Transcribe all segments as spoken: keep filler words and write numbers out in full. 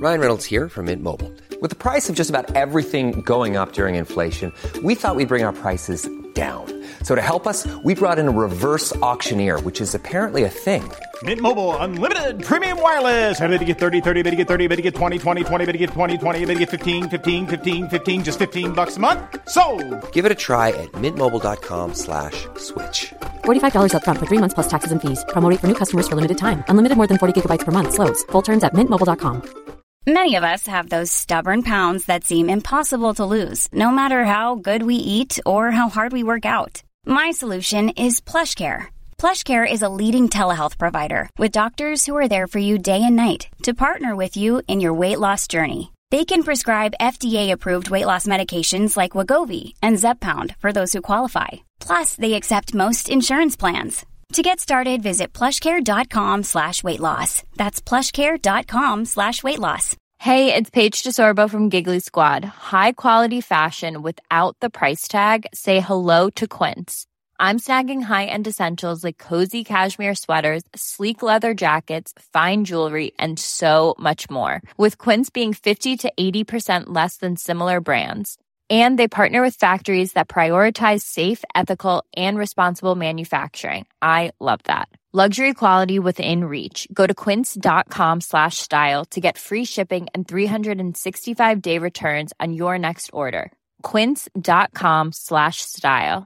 Ryan Reynolds here from Mint Mobile. With the price of just about everything going up during inflation, we thought we'd bring our prices down. So to help us, we brought in a reverse auctioneer, which is apparently a thing. Mint Mobile Unlimited Premium Wireless. How to get thirty, thirty, how to get thirty, how to get twenty, twenty, twenty, how to get twenty, twenty, how to get fifteen, fifteen, fifteen, fifteen, just fifteen bucks a month? Sold! Give it a try at mintmobile.com slash switch. forty-five dollars up front for three months plus taxes and fees. Promo rate for new customers for limited time. Unlimited more than forty gigabytes per month. Slows full terms at mint mobile dot com. Many of us have those stubborn pounds that seem impossible to lose, no matter how good we eat or how hard we work out. My solution is PlushCare. PlushCare is a leading telehealth provider with doctors who are there for you day and night to partner with you in your weight loss journey. They can prescribe F D A-approved weight loss medications like Wegovy and Zepbound for those who qualify. Plus, they accept most insurance plans. To get started, visit plushcare.com slash weight loss. That's plushcare.com slash weight loss. Hey, it's Paige DeSorbo from Giggly Squad. High quality fashion without the price tag. Say hello to Quince. I'm snagging high-end essentials like cozy cashmere sweaters, sleek leather jackets, fine jewelry, and so much more. With Quince being fifty to eighty percent less than similar brands. And they partner with factories that prioritize safe, ethical, and responsible manufacturing. I love that. Luxury quality within reach. Go to quince.com slash style to get free shipping and three sixty-five day returns on your next order. Quince.com slash style.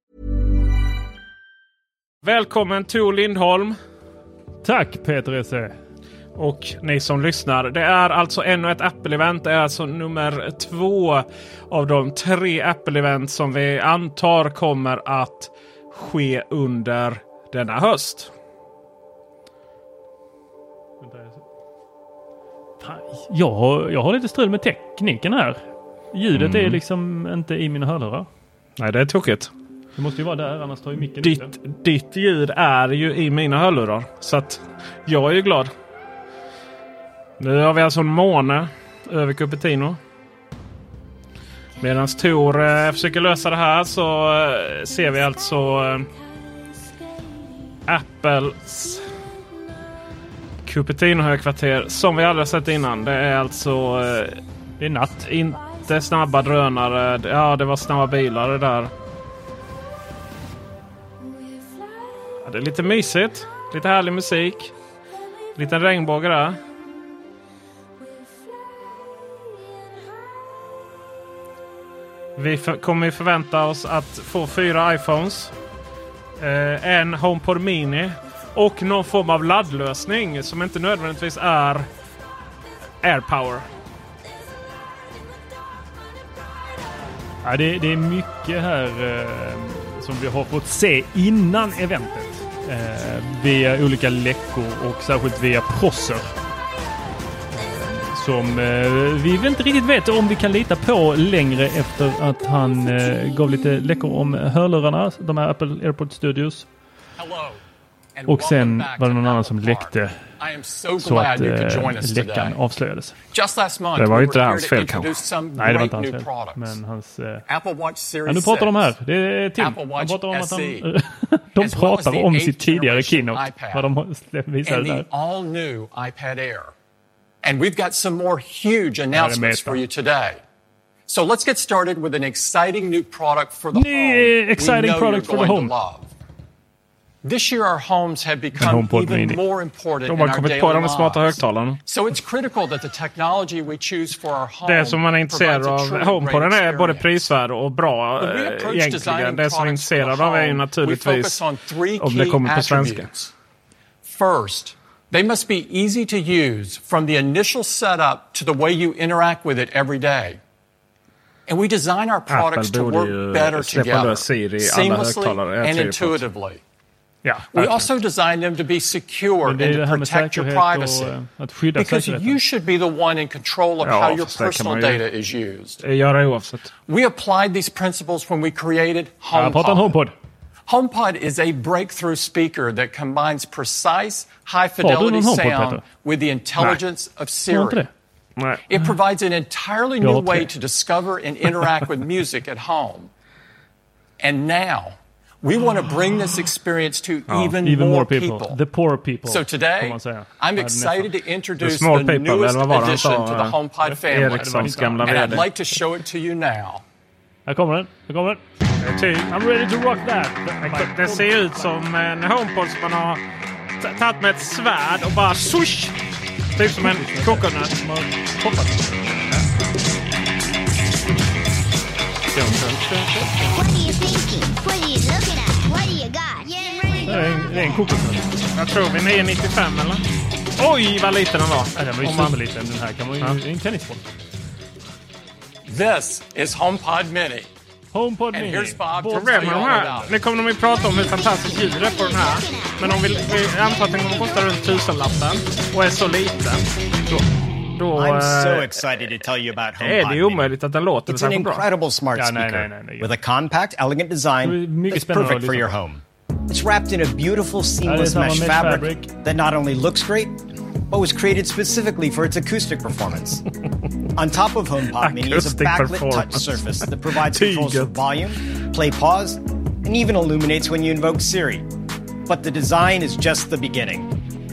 Välkommen Tor Lindholm. Tack Peter Esse. Och ni som lyssnar, det är alltså ännu ett Apple-event. Det är alltså nummer två av de tre Apple-event som vi antar kommer att ske under denna höst. Jag har, jag har lite strul med tekniken här. Ljudet Mm. är liksom inte i mina hörlurar. Nej, det är tokigt. Det måste ju vara där, annars tar ju micken ditt, inte. ditt ljud är ju i mina hörlurar. Så att jag är ju glad. Nu har vi alltså en måne över Cupertino. Medan Tor eh, försöker lösa det här så eh, ser vi alltså eh, Apples Cupertino högkvarter som vi aldrig sett innan. Det är alltså eh, det är natt. Inte snabba drönare. Ja, det var snabba bilar det där. Ja, det är lite mysigt. Lite härlig musik. Liten regnbåge där. Vi för, kommer ju förvänta oss att få fyra iPhones. Eh, en HomePod Mini. Och någon form av laddlösning som inte nödvändigtvis är AirPower. Ja, det, det är mycket här eh, som vi har fått se innan eventet. Eh, via olika läckor och särskilt via Prosser. Som eh, vi inte riktigt vet om vi kan lita på längre efter att han eh, gav lite läckor om hörlurarna, de här Apple AirPod Studios. Och sen var det någon annan som läckte så att eh, läckan avslöjades. Det var ju inte hans fel kanske. Nej, det var inte hans fel. Men hans... Eh... Ja, nu pratar de här. Det är Tim. De pratar om att han... de pratar om sitt tidigare keynote. Vad de visade där. All new iPad Air. And we've got some more huge announcements for you today. So let's get started with an exciting new product for the home. Exciting product for the home. This year our homes have become even mini. more important De in har our kommit daily på de smarta lives. högtalarna. So it's critical that the technology we choose for our home. Det som man är intresserad av HomePoden är både prisvärd och bra eh, egentligen. Det som man är intresserad av är ju naturligtvis om det kommer på svenska. First, they must be easy to use from the initial setup to the way you interact with it every day. And we design our products to work better together, seamlessly and intuitively. Ja, we also design them to be secure and to protect your privacy. Because you should be the one in control of ja, how your personal data is used. Oavsett. We applied these principles when we created HomePod. Ja, HomePod. HomePod is a breakthrough speaker that combines precise, high-fidelity sound with the intelligence Nej. of Siri. Nej. It provides an entirely new way to discover and interact with music at home. And now, We want to bring this experience to oh, even, even more, more people. people. The poor people. So today, I'm excited to introduce the, the people, newest people, addition sa, to the HomePod family. And I'd like to show it to you now. Här kommer den. Här kommer den. I'm ready to rock that. Det ser ut som en HomePod som man har t- tagit med ett svärd och bara swoosh. Typ som en coconut som har hoppat. What are you thinking? What are you looking at? What do you got? Det är en, det är en coconut. Jag tror vi är nio nittiofem eller? Oj, vad liten den var. Ja, den var ju superliten. Den här kan man ju... Ja. En tennisboll. This is HomePod Mini. HomePod Mini. And here's Bob to Problem tell med you de all här. about Nu kommer de ju prata om hur fantastiskt ljud det är på den här. Men om vi, vi antar att den kommer kosta runt tusenlappen och är så liten. Då, då I'm so eh, excited to tell you about är det HomePod ju omöjligt att den låter It's så an här bra. incredible smart Ja, nej, speaker nej, nej, nej. with a compact, elegant design mycket that's spännande perfect att for lyssna your på. home. It's wrapped in a beautiful seamless samma mesh mesh fabric, fabric. that not only looks great, but was created specifically for its acoustic performance. On top of HomePod Mini is a Acoustic backlit touch performance. surface that provides controls for Tyget. volume, play, pause, and even illuminates when you invoke Siri. But the design is just the beginning.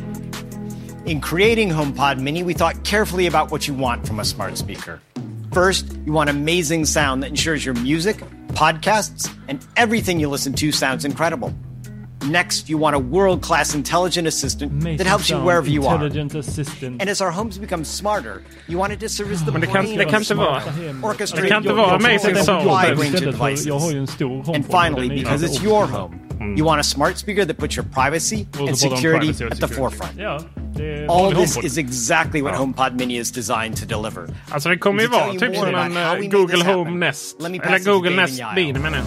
In creating HomePod Mini, we thought carefully about what you want from a smart speaker. First, you want amazing sound that ensures your music, podcasts, and everything you listen to sounds incredible. Next, you want a world-class intelligent assistant Amazing that helps you sound, wherever you are. Intelligent assistant. And as our homes become smarter, you want it to service the Men det kan, brain det of kan the inte vara. smart, orchestrate Det kan inte your- vara your amazing whole sound. wide Jag range of istället för- devices. jag har ju en stor HomePod. And finally, Den är because ju it's your också- home, you want a smart speaker that puts your privacy Och and så pratar de security privacy och at the security. forefront. Ja, det är All vanlig this HomePod. is exactly what HomePod Mini is designed to deliver. Alltså det kommer ju To tell vara you typ more som about en how eh, we made Google this happen, Home Nest. let me pass Eller it to Google Dave Nest and Mini Yael. menar jag.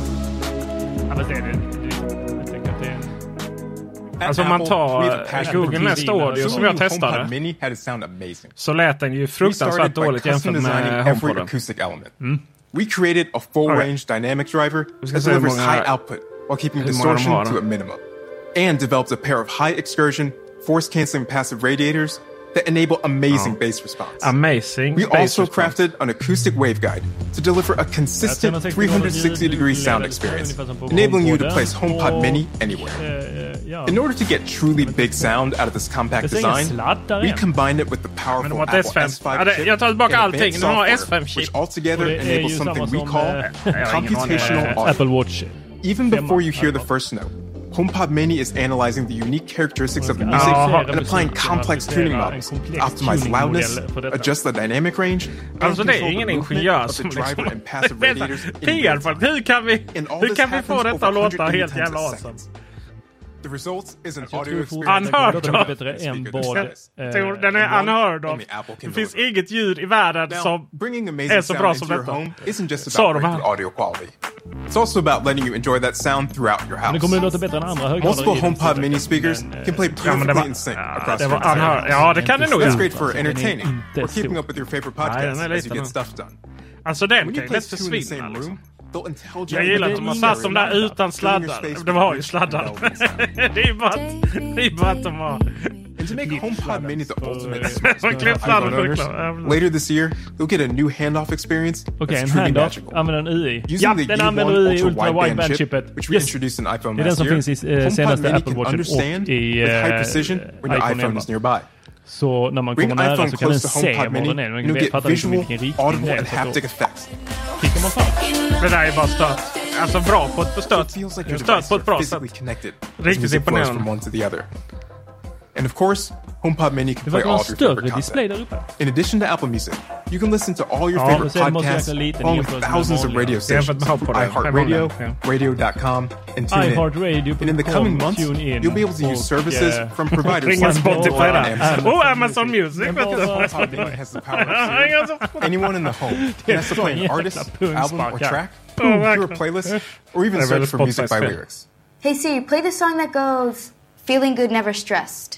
Ja, fast det är det. Jag tänker att det är en... Alltså om man tar we have a eh, passion Google for Nest design. Audio So som we jag knew testade. HomePod Mini had to sound amazing. Så lät den ju We fruktansvärt started by dåligt custom jämfört designing med every HomePoden. acoustic element. We created a full-range dynamic driver ska that se hur delivers många- high output while keeping hur många de distortion har då. to a minimum, and developed a pair of high excursion, force-canceling passive radiators that enable amazing bass response. Amazing We bass also response. crafted an acoustic waveguide to deliver a consistent three hundred sixty degree sound experience, enabling you to place HomePod Mini anywhere. In order to get truly big sound out of this compact Det är ingen design, sladd där we igen. combined it with the Men de powerful har ett Apple S fem. S five Ja, det- chip jag tar tillbaka and allting. advanced De har S software, fem-chip. which altogether Och det är ju enables something samma we som, call eh, jag har ingen aning. computational Eh, audio. Apple Watch. Even femma, before you hear the eller vad? first note, HomePod Mini is analyzing the unique characteristics of the ska music analysera and applying musiken, complex applicera tuning en models to komplex optimize tuningmodell loudness, för detta. adjust the dynamic range, and Alltså det är control ingen the movement ingenjör of the som driver liksom... and passive radiators in P real R-folk. time. Hur kan vi, And all hur this kan vi få happens detta att over låta one hundred helt tenths jävla of awesome? seconds. The result is an Jag audio tror experience Unheard fortfarande of. kommer låta bättre än vad... eh, Tror den är unheard of. Only Apple can Det finns deliver. inget ljud i världen Now, som bringing är amazing så bra sound som into your detta. home isn't just Sa about de great här. audio quality. It's also about letting you enjoy that sound throughout your Det house. kommer att låta bättre än andra högtalare. Multiple i den HomePod storleken, Mini speakers men, eh, can play Ja, men det perfectly var, in sync ja, across det your var entire unheard. house. Ja, det kan det nog That's göra. great for Den är entertaining inte or keeping stor. up with your favorite Nej, den podcasts är as liten you get nog. stuff done. Alltså den When kan you ju place lätt two in the försvinna same liksom. room, they'll intelligently Jag gillar att de har satt dem där utan sladdar. De har ju sladdar. Det är ju bara att, det är bara att de har... And to make HomePod Mini the ultimate Man smart speaker for klippsladden iPhone för owners, reklam. later this year, you'll get a new handoff experience Okej, that's en truly handoff. magical. Använder en U I. Using Ja, the den U använder one U I ultra wideband ultra-wideband-chippet. chip, which we Yes. introduced in iPhone Det är den last som year, finns i eh, HomePod senaste Mini Apple can Watchen understand och i with high eh, precision when your iPhone iPhone is elva. nearby. Så när man Bring kommer nära iPhone så kan den close to se HomePod var Mini, den är. and Man you'll get fattar liksom visual, vilken riktning det audible, är. and Så att haptic då effects. klickar man fram. Det där är bara stört. Alltså bra på ett stört. It feels like your Stört devices på ett bra are sätt. physically connected as Riktigt music flows imponerande. from one to the other. And of course, HomePod Mini can Det play verkar all vara of your större favorite display content. där uppe. In addition to Apple Music, you can listen to all your Ja, favorite men sen måste jag podcasts räkna lite along with jämfört med thousands of vanliga. radio stations Jämfört med from HomePod, iHeartRadio, ja. radio dot com, and TuneIn. iHeartRadio And in the coming punkt com, months, TuneIn you'll be able to use och, services eh, from providers Ringa like Spotify Apple där. and Amazon. Och Amazon Music. vet du. HomePod Mini has the power of Siri. Anyone in the home can ask to play an artist, album, or track, do a playlist, or even search for music by lyrics. Hey Siri, play the song that goes, Feeling Good Never Stressed.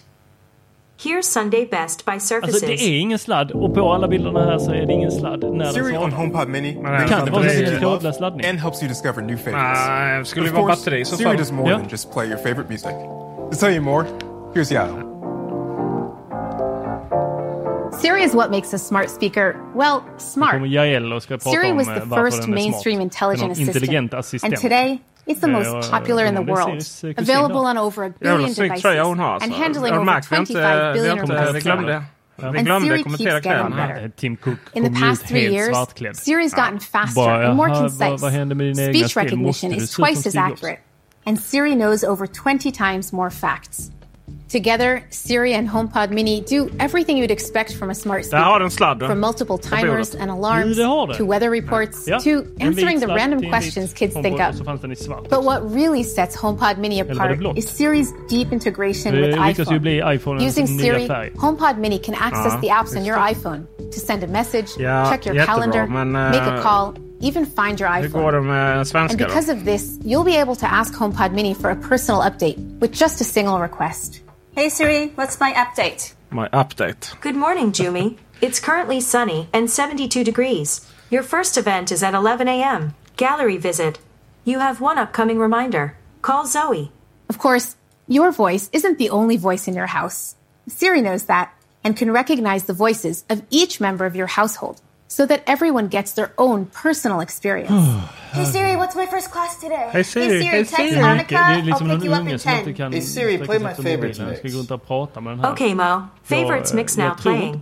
Here's Sunday Best by Surfaces. Alltså det är ingen sladd och på alla bilderna här så är det ingen sladd när den Siri on svarar. HomePod Mini Men brings kan the det vara music så you att jag love kopplar sladdning? and helps you discover new favorites. Nej, det skulle ju Of vara course, batteri i så Siri fall. does more Ja. than just play your favorite music. To tell you more, here's Yael. Siri is what makes a smart speaker, well, smart. Siri was the first mainstream intelligent assistant, and today it's the most popular in the world, available on over a billion devices and handling over twenty-five billion requests. And Siri keeps getting better. In the past three years, Siri's gotten faster and more concise. Speech recognition is twice as accurate, and Siri knows over twenty times more facts. Together, Siri and HomePod Mini do everything you'd expect from a smart speaker. From multiple timers and alarms, to weather reports, to answering the random questions kids think of. But what really sets HomePod Mini apart is Siri's deep integration with iPhone. Using Siri, HomePod Mini can access the apps on your iPhone to send a message, check your calendar, make a call, even find your iPhone. And because of this, you'll be able to ask HomePod Mini for a personal update with just a single request. Hey Siri, what's my update? My update. Good morning, Jumi. It's currently sunny and seventy-two degrees. Your first event is at eleven a.m. Gallery visit. You have one upcoming reminder. Call Zoe. Of course, your voice isn't the only voice in your house. Siri knows that and can recognize the voices of each member of your household, so that everyone gets their own personal experience. Hey Siri, what's my first class today? Hey Siri, hey Siri, text Monica, I'll pick you up in ten. Hey Siri, play my favorites mix. Okay Mo, favorites mix now playing.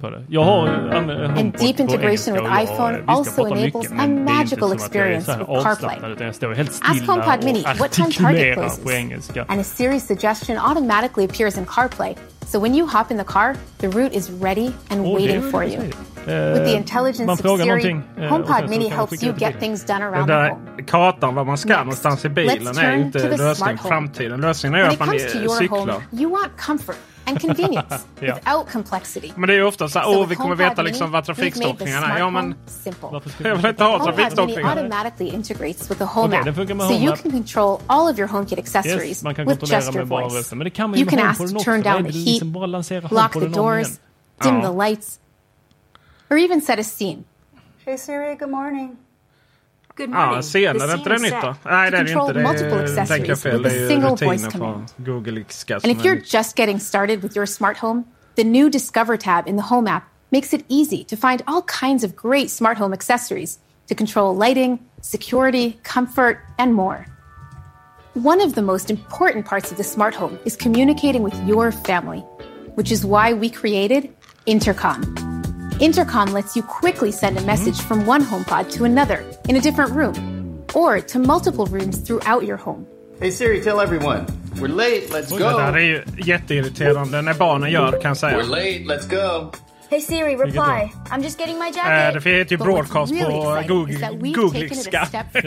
And deep integration with iPhone also enables a magical experience with CarPlay. Ask HomePod Mini what time Target closes, and a Siri suggestion automatically appears in CarPlay. So when you hop in the car, the route is ready and waiting for you. With the intelligence of Siri, HomePod Mini helps you get things done around the home. Kartan var man ska någonstans i bilen är ju inte lösning på framtiden. Lösningen är att man cyklar. You want comfort and convenience without complexity. Men det är ju ofta så här, åh vi kommer veta liksom vad trafikstockningarna är. Ja men jag vill inte ha trafikstockningar. Automatically integrates with the home app, so you can control all of your HomeKit accessories with just your voice. You can ask to turn down the heat, lock the doors, dim the lights, or even set a scene. Hey Siri, good morning. Good morning. Ja, scenen, är inte det nytt då? Nej, det är inte. Det tänker jag fel. Det är rutiner på Google. And if you're just getting started with your smart home, the new Discover tab in the Home app makes it easy to find all kinds of great smart home accessories to control lighting, security, comfort, and more. One of the most important parts of the smart home is communicating with your family, which is why we created Intercom. Intercom lets you quickly send a message from one HomePod to another in a different room, or to multiple rooms throughout your home. Hey Siri, tell everyone, we're late, let's go. Det där är ju jätteirriterande när barnen gör, kan jag säga. We're late, let's go. Hey Siri, reply. I'm just getting my jacket. Det heter ju broadcast på Google-ska.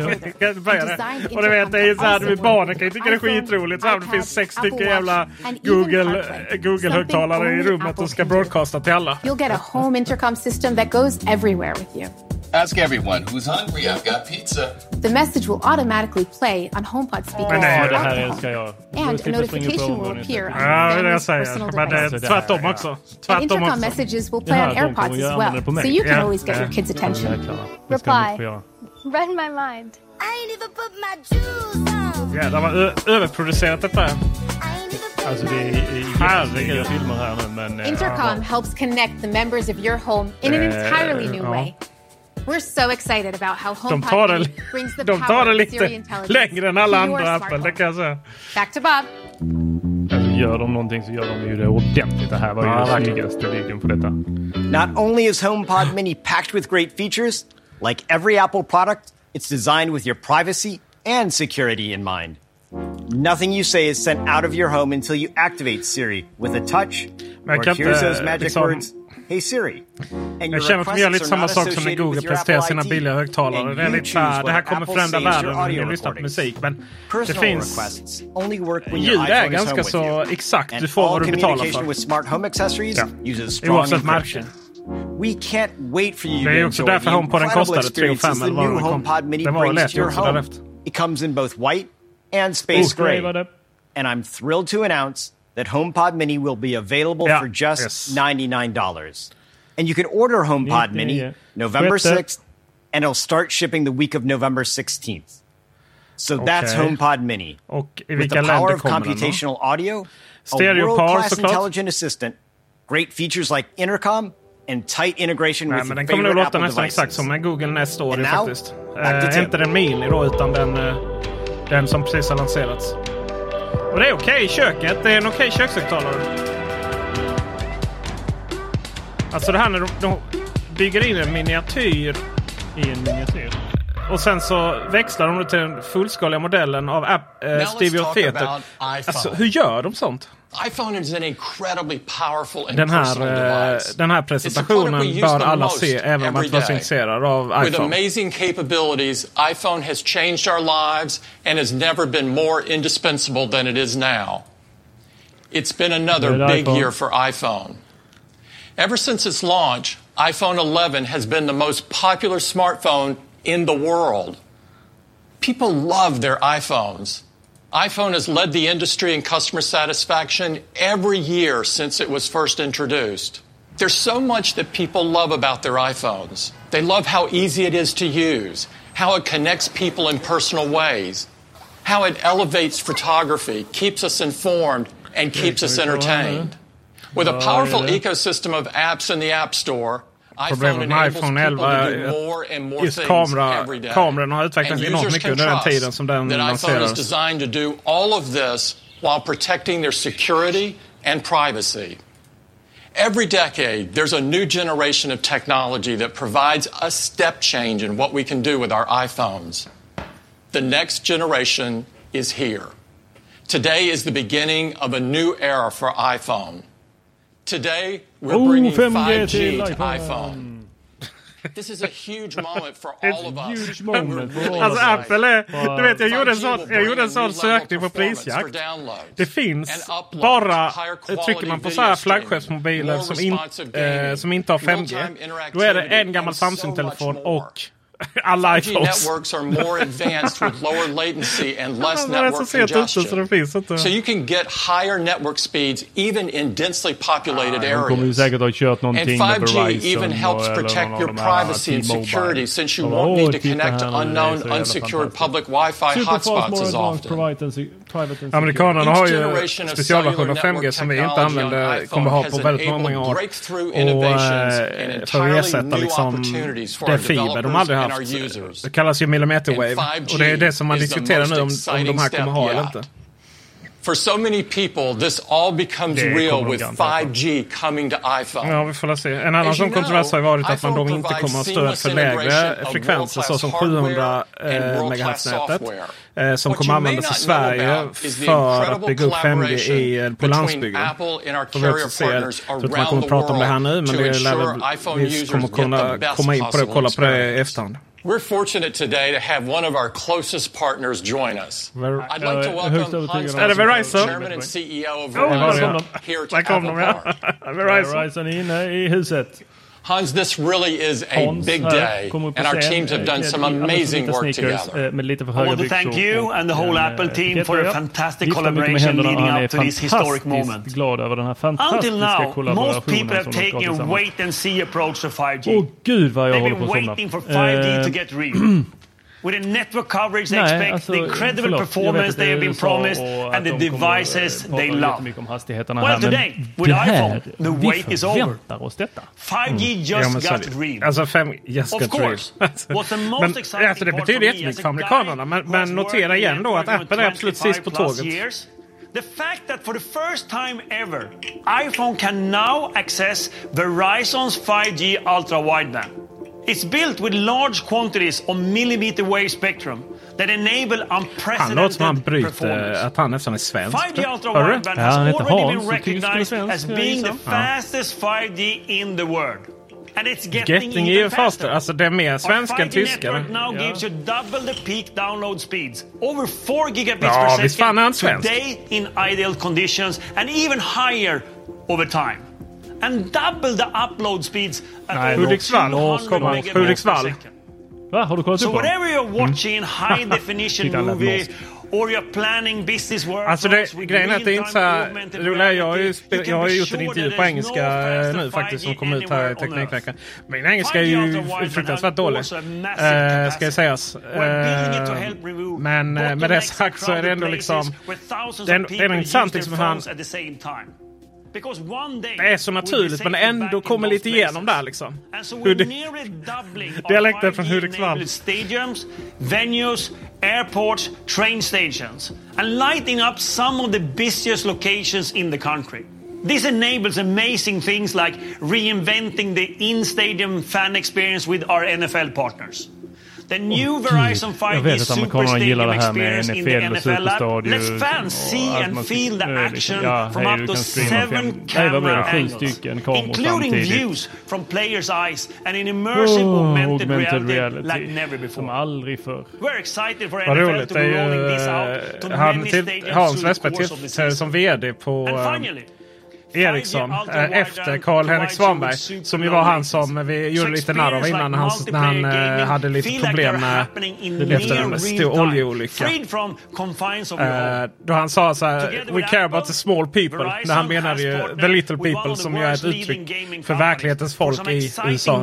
Och du vet, det är ju så här, barnen kan ju tycka det är skitroligt. Så här, det finns sex stycken jävla Google-högtalare i rummet och ska broadcasta till alla. You'll get a home intercom system that goes everywhere with you. Ask everyone who's hungry. I've got pizza. The message will automatically play on HomePod speakers Nej, det här älskar jag. And a notification will appear on ja, det family's säger. personal Men det är tvärtom också. Tvärtom intercom också. Messages will play on AirPods as well, so you can always get your kids' attention. Reply. Read my mind. I ain't even put my shoes on. Ja, det var överproducerat detta. Alltså det är jättesnygga filmer här nu, men Intercom helps connect the members of your home in an entirely new way. We're so excited about how HomePod Mini brings the de tar power det of Siri lite intelligence längre än alla to your andra smart Apple, det kan jag säga. Back to Bob. Alltså gör de någonting så gör de ju det ordentligt. Det här var ju ja, den snyggaste videon på detta. Not only is HomePod Mini packed with great features, like every Apple product, it's designed with your privacy and security in mind. Nothing you say is sent out of your home until you activate Siri with a touch, or here's those magic liksom... words. Hey Siri. Jag känner att de gör lite samma sak som när Google presenterar sina billiga högtalare. Det är lite såhär, det här kommer förändra världen när jag lyssnar på musik. Men det finns... Ljud är ganska så exakt. Du får vad du betalar för. Ja. Oavsett märke. We can't wait for you det är också därför HomePoden kostade tre och fem eller vad det kom. Det var lätt också därefter. It comes in both white and space oh, gray. And I'm thrilled to announce that HomePod Mini will be available yeah, for just yes. ninety-nine dollars. And you can order HomePod yeah, Mini yeah. November sixth, and it'll start shipping the week of November sixteenth. So okay. that's HomePod Mini. With the power of computational audio, Stereo a world-class intelligent assistant, great features like intercom, and tight integration Nej, with men den your kommer nog favorite låta Apple nästan devices. exakt som en Google Nest Story And now, faktiskt. back to Eh, Tim. inte den Mini då, utan den, eh, den som precis har lanserats. Och det är okej okay i köket. Det är en okej okay kökshögtalare. Alltså det här när de, de bygger in en miniatyr i en miniatyr. Och sen så växlar de till den fullskaliga modellen av app, eh, Stereo Theater. Alltså, hur gör de sånt? iPhone is an incredibly powerful and Den här, personal device. den här presentationen bör alla se, även om man inte var så intresserad av iPhone. With amazing capabilities, iPhone has changed our lives and has never been more indispensable than it is now. It's been another big year for iPhone. Ever since its launch, iPhone eleven has been the most popular smartphone in the world. People love their iPhones. iPhone has led the industry in customer satisfaction every year since it was first introduced. There's so much that people love about their iPhones. They love how easy it is to use, how it connects people in personal ways, how it elevates photography, keeps us informed, and keeps us entertained. With a powerful ecosystem of apps in the App Store, Problemet med iPhone elva är att just kamera, kameran har utvecklats enormt mycket under den tiden som den lanserades. iPhone is designed to do all of this while protecting their security and privacy. Every decade, there's a new generation of technology that provides a step change in what we can do with our iPhones. The next generation is here. Today is the beginning of a new era for iPhone. Today, we're oh, bringing five G to iPhone. iPhone. This is a huge moment for all of us. Huge moment for alltså Apple är, du vet jag gjorde en sån, jag gjorde en sån sökning på prisjakt. Det finns bara, trycker man på så här flaggskeppsmobiler som, in, eh, som inte har fem G, då är det en gammal Samsung-telefon och alla iPhones. Networks are more advanced with lower latency and less network congestion. So you can get higher network speeds even in densely populated areas. And five G even helps protect your privacy and security since you won't need to connect to unknown unsecured public Wi-Fi hotspots as often. Amerikanerna har ju specialversion av fem G som vi inte använder, kommer ha på väldigt många år. Och eh, för att ersätta liksom det fiber de aldrig haft. Det kallas ju millimeter wave. Och det är det som man diskuterar nu om, om de här kommer ha eller inte. For so many people, this all becomes real with five G coming to iPhone. Ja, vi får se. En annan sån kontrovers har varit att man då inte kommer att stöd för lägre frekvenser såsom sjuhundra megahertz-nätet eh, som kommer användas i Sverige för att bygga upp fem G i, på landsbygden. Får vi också se. Jag tror inte man kommer att prata om det här nu, men det lär väl, vi kommer kunna komma in på det och kolla på det i efterhand. We're fortunate today to have one of our closest partners join us. I'd like to welcome Hans Vestberg, Chairman and C E O of Verizon, here to Apple Park. Verizon inne i huset. Hans, this really is a big day, and our teams have done some amazing work together. I want to thank you and the whole Apple team for a fantastic collaboration leading up to this historic moment. Until now, most people have taken a wait-and-see approach to five G. Oh, Gud, vad jag They've been waiting for five G to get real. With the network coverage they Nej, expect, alltså, the incredible förlåt, performance they have been promised, and the de devices they love. Well, här, today, with iPhone, the wait is over. Oss detta. five G Mm. just ja, got real. Alltså fem just of got course, real. what's the most men exciting alltså, det part betyder for me jättemycket as för a amerikanerna. Men, men notera igen då att Apple är absolut sist på tåget. Years, the fact that for the first time ever, iPhone can now access Verizon's five G ultra-wideband. It's built with large quantities of millimeter wave spectrum that enable unprecedented han låter som han bryter performance. Att han nästan är svensk. five G ultra-wideband has already been recognized as being the fastest five G in the world. And it's getting, getting even faster. faster. Alltså det är mer svenska än tyska. Our five G network now gives you double the peak download speeds. Over four gigabits ja, per second svensk. today in ideal conditions and even higher over time. And double the upload speeds at Hudiksvall. Hudiksvall. Va, har du kollat so upp whatever you're watching mm. high definition movie or you're planning business work. Alltså det, grejen är att det är inte så här roliga. Jag har ju, spel, jag har ju gjort en intervju på engelska no nu faktiskt som kom ut här i Teknikveckan. Min engelska är ju fruktansvärt dålig. Uh, ska jag sägas. Uh, men uh, med det sagt så är det ändå liksom det är, det är intressant liksom hur han Det är så naturligt, men ändå kommer lite igenom där liksom. Dialekten från Hudiksvall. Stadiums, venues, airports, train stations, and lighting up some of the busiest locations in the country. This enables amazing things like reinventing the in-stadium fan experience with our N F L partners. The new oh, Verizon five G Super Stadium experience in the N F L lab lets fans see and feel the action ja, from up to seven camera angles, including views from players' eyes and an immersive oh, augmented, augmented reality, reality like never before. We're excited for N F L to be rolling this out to many stadiums Hans Vesper som vd på Ericsson efter Carl-Henrik Svanberg, som ju var han som vi gjorde lite narr av innan han, när han äh, hade lite problem med efter en stor oljeolycka. Äh, då han sa så här: we care about the small people, när han menade ju the little people, som ju är ett uttryck för verklighetens folk i U S A.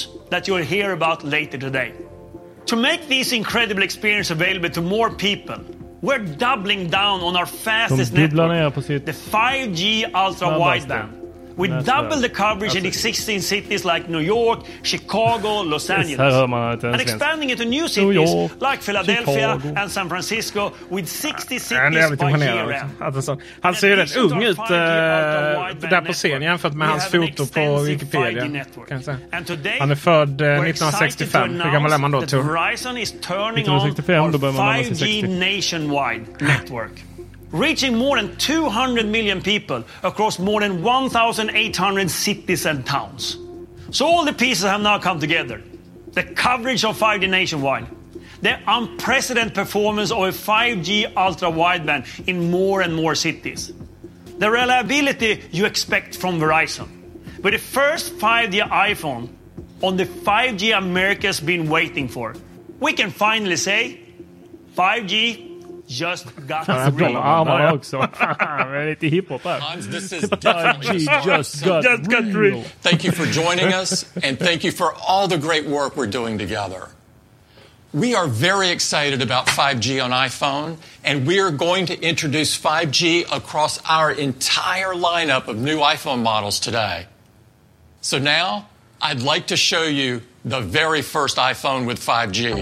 To make this incredible experience available to more people, we're doubling down on our fastest network, the five G ultra wideband. We double the coverage in existing cities like New York, Chicago, Los Angeles, and expanding into new cities York, like Philadelphia Chicago. And San Francisco with sixty cities by year end. Han ser rätt ung ut uh, där på scen jämfört med hans foto på Wikipedia. Han är född uh, nittonhundrasextiofem. Hur gammal är man då? Verizon is turning on our five G nationwide network, reaching more than two hundred million people across more than one thousand eight hundred cities and towns. So all the pieces have now come together. The coverage of five G nationwide, the unprecedented performance of a five G ultra-wideband in more and more cities, the reliability you expect from Verizon. With the first five G iPhone on the five G America's been waiting for, we can finally say five G just got real. Armarna också. Lite hiphop här. Just got, just got real. real. Thank you for joining us, and thank you for all the great work we're doing together. We are very excited about five G on iPhone, and we are going to introduce five G across our entire lineup of new iPhone models today. So now, I'd like to show you the very first iPhone with five G.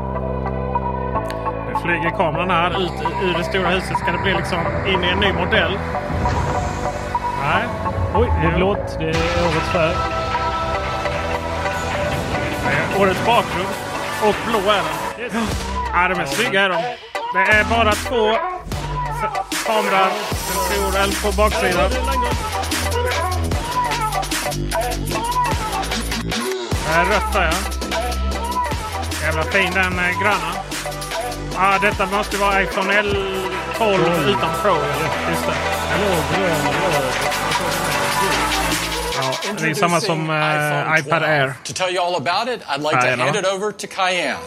Flyger kameran här ut ur det stora huset. Ska det bli liksom in i en ny modell? Nej. Oj, det är blått. Det är årets färg. Årets bakgrund. Och blå är den. Ja, de är snygga är de. Det är bara två kameror. En stor eld på baksidan. Det är rött där, ja. Jävla fin den eh, gröna. Ja, ah, detta måste vara iPhone tolv mm. utan Pro, eller? Just det. Ja, det är samma som uh, iPad Air. To tell you all about it, I'd like to hand it over to Cayenne.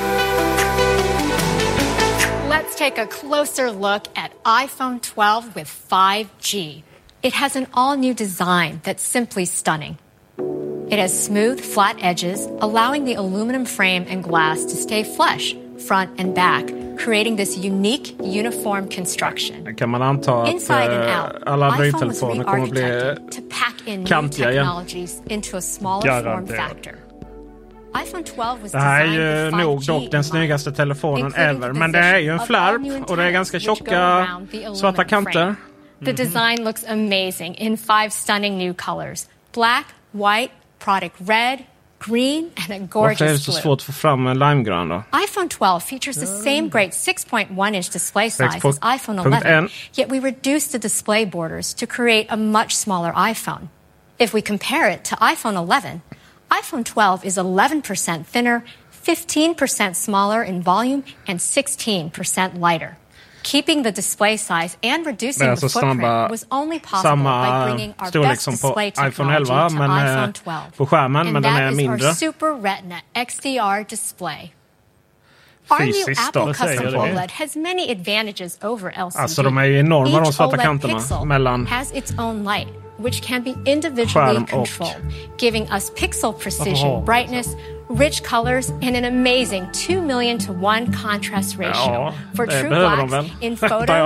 Let's take a closer look at iPhone twelve with five G. It has an all-new design that's simply stunning. It has smooth, flat edges, allowing the aluminum frame and glass to stay flush front and back, creating this unique uniform construction. Kan man anta att Inside and out, alla Android-telefoner kommer att bli to pack in new kantiga igen. technologies into a smaller form factor. iPhone twelve was det här är ju nog dock den snyggaste telefonen ever, men det är ju en flärp och det är ganska tjocka svarta kanter. The design looks amazing in five stunning new colors: black, white, product red, green and a gorgeous blue. Varför är det så svårt att få fram en limegrön då? iPhone twelve features the same great six point one inch display size as iPhone eleven, yet we reduced the display borders to create a much smaller iPhone. If we compare it to iPhone eleven, iPhone twelve is eleven percent thinner, fifteen percent smaller in volume, and sixteen percent lighter. Keeping the display size and reducing the footprint was only possible by bringing our best display technology to iPhone twelve. På skärmen, men den är mindre. And that is our Super Retina X D R display. Our new Apple custom O L E D has many advantages over L C D. Alltså de är ju enorma, de svarta kanterna mellan has its own light, which can be individually controlled, giving us pixel precision, brightness, rich colors, and an amazing two million to one contrast ratio ja, for true blacks in photos,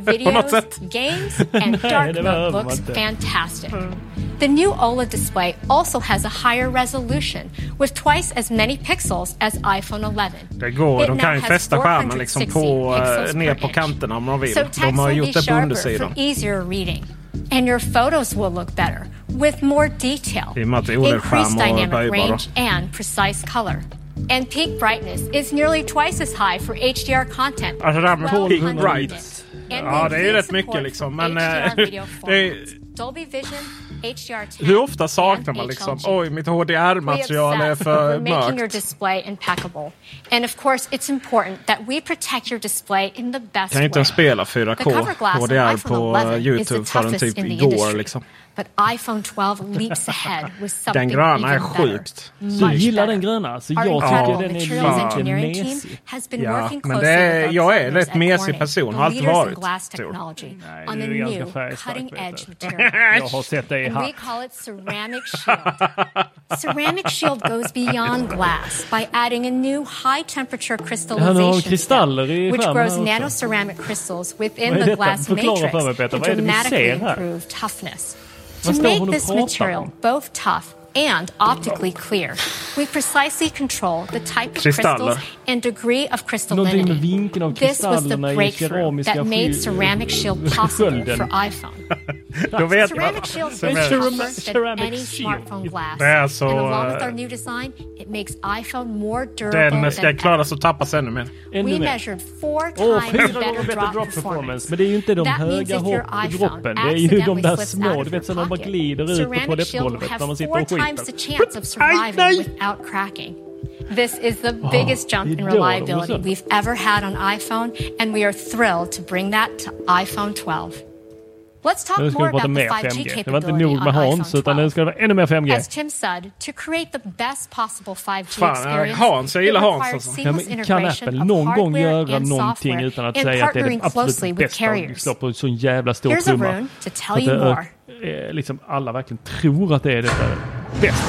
videos, games, and dark mode looks fantastic. The new O L E D display also has a higher resolution with twice as many pixels as iPhone eleven. Det går, de kan ju fästa skärmen liksom på, uh, ner på kanterna om de vill. So de har gjort det på undersidan. Easier reading. And your photos will look better with more detail, increased dynamic range, and precise color. And peak brightness is nearly twice as high for H D R content. Alltså det här med peak brightness. Ja, det är ju rätt mycket liksom. Men äh, det är... Dolby Vision, H D R ten, hur ofta saknar man liksom, oj, mitt H D R-material är för mörkt. Making your display impeccable. And of course, it's important that we protect your display in the best way. Kan inte ens spela fyra K H D R på YouTube förrän typ igår liksom. But iPhone twelve leaps ahead with something den gröna är sjukt. Du gillar den gröna, så jag tycker den är lite mesig. Ja, men det är, jag är rätt mesig person, har alltid varit. Nej, du är ganska färgstark. Jag har sett dig här. We call it ceramic shield. Ceramic shield goes beyond glass by adding a new high temperature crystallization kristaller i which grows nanoceramic crystals within the glass matrix to dramatically improve toughness. To make this material both tough and optically clear, we precisely control the type of crystals and degree of crystallinity. This was the breakthrough that made Ceramic Shield possible for iPhone. Ceramic Shield is tougher than any smartphone glass. And along with our new design, it makes iPhone more durable den ska klaras att tappas ännu mer. We measured four times better drop performance. Men det är ju inte de höga droppen, det är ju de där små, du vet, som de bara glider ut på toalettgolvet när man sitter och skiter. The chance of surviving without cracking. This is the biggest jump in reliability we've ever had on iPhone, and we are thrilled to bring that to iPhone twelve. Let's talk more about the five G capability on iPhone twelve. As Tim said, to create the best possible five G experience, Hans, jag gillar Hans alltså. Kan Apple någon gång göra någonting utan att säga att det är det absolut bästa och slå på en sån jävla stor trumma? Att det, liksom alla verkligen tror att det är det bästa.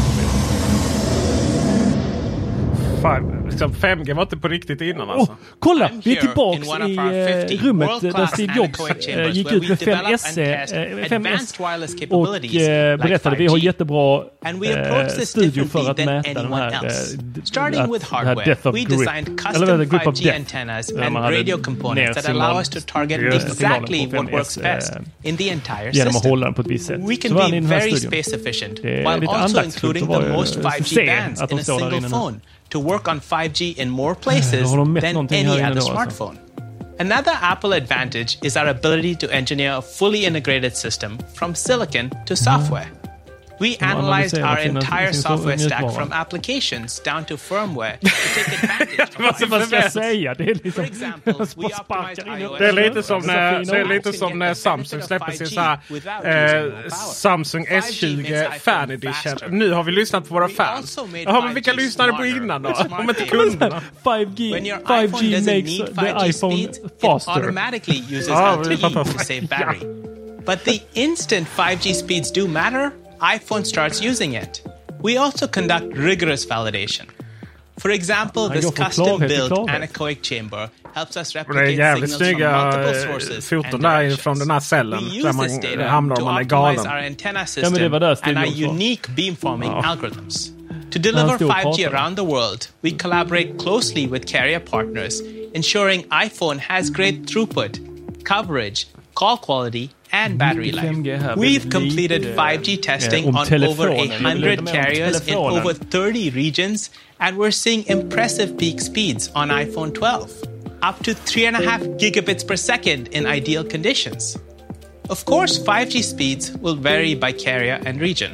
Fan, fem G var inte på riktigt innan alltså. Oh, kolla, vi är tillbaks i uh, rummet där Steve Jobs uh, gick ut med fem S, uh, fem S och uh, berättade vi har jättebra uh, studio för att mäta den här, uh, Starting with hardware, death of we grip. designed custom five G antennas and radio components that allow us to target exactly what works best in the entire system. We can be very space efficient while also including the most five G bands in a single phone to work on five G in more places than any other smartphone. Another Apple advantage is our ability to engineer a fully integrated system from silicon to software. We analyzed our entire software stack from applications down to firmware to take advantage of vad ska jag säga? Det är liksom, for example, we optimized iOS. Det är lite som när, det är lite som när Samsung släpper sin så här, eh, Samsung S tjugo Fan Edition. Nu har vi lyssnat på våra fans. Jaha, men vilka lyssnade på innan då? Om inte kunderna. five G, five G makes the iPhone faster. It automatically uses L T E to save battery. But the instant five G speeds do matter, iPhone starts using it. We also conduct rigorous validation. For example, this custom-built anechoic chamber helps us replicate signals from multiple sources and directions. Från den här cellen, we use this data to optimize our antenna system and our unique beamforming algorithms. To deliver five G around the world, we collaborate closely with carrier partners, ensuring iPhone has great throughput, coverage, call quality, and battery life. We've completed five G testing on over one hundred carriers in over thirty regions, and we're seeing impressive peak speeds on iPhone twelve, up to three point five gigabits per second in ideal conditions. Of course, five G speeds will vary by carrier and region.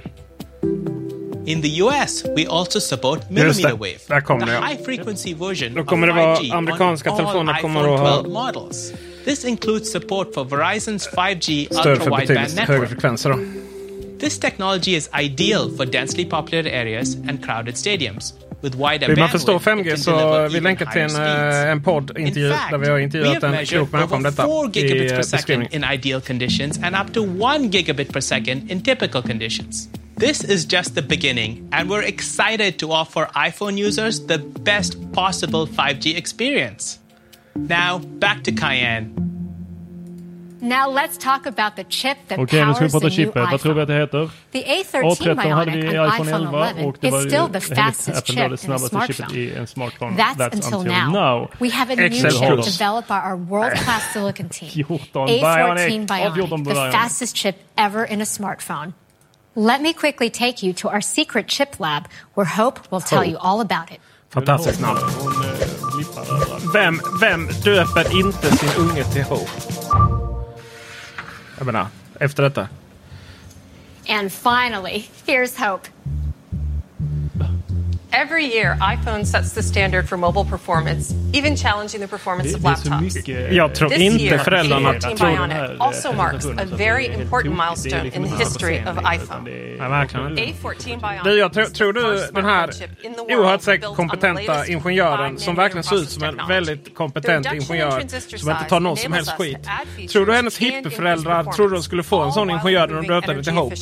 In the U S, we also support millimeter wave, the high-frequency version of five G on all iPhone twelve models. This includes support for Verizon's five G ultra-wideband network. This technology is ideal for densely populated areas and crowded stadiums. With wider bandwidth, man förstår fem G så vi länkar till en, en podd-intervju där vi har intervjuat en klok människa om detta i beskrivningen. In ideal conditions and up to one gigabit per second in typical conditions. This is just the beginning, and we're excited to offer iPhone users the best possible five G experience. Now, back to Cayenne. Now let's talk about the chip that Okej, nu ska vi powers prata the new chippet. Vad tror vi att det heter? The A thirteen Bionic on iPhone eleven is still the fastest chip in a smartphone. That's, That's until, until now. now. We have a new chip developed by our world-class silicon team. A fourteen Bionic, the fastest chip ever in a smartphone. Let me quickly take you to our secret chip lab where Hope will tell you all about it. Fantastiskt namn. Vem, vem döper inte sin unge till Hope? Jag menar, efter detta. And finally, here's Hope. Every year, iPhone sets the standard for mobile performance, even challenging the performance of laptops. Jag tror This inte year, föräldrarna A fourteen Bionic also marks a very important milestone in the history of iPhone. Ja, verkligen. A fourteen Bionic Du, jag tror, tror du den här oerhört säkert kompetenta ingenjören som verkligen ser ut som en väldigt kompetent ingenjör som inte tar någon som helst skit. Tror du hennes hippieföräldrar tror de skulle få en sån ingenjör när de döpte till Hope?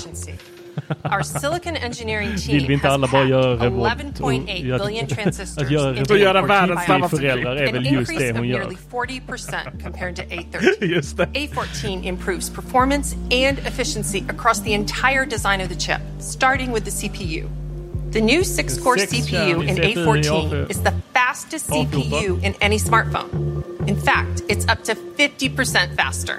Our silicon engineering Vill vi inte alla bara göra eleven point eight billion transistors att göra into göra världens snabbaste föräldrar är väl just det hon gör. Nearly forty percent compared to A thirteen. Just det. A fourteen improves performance and efficiency across the entire design of the chip, starting with the C P U. The new six-core C P U in A fourteen is the fastest C P U in any smartphone. In fact, it's up to fifty percent faster.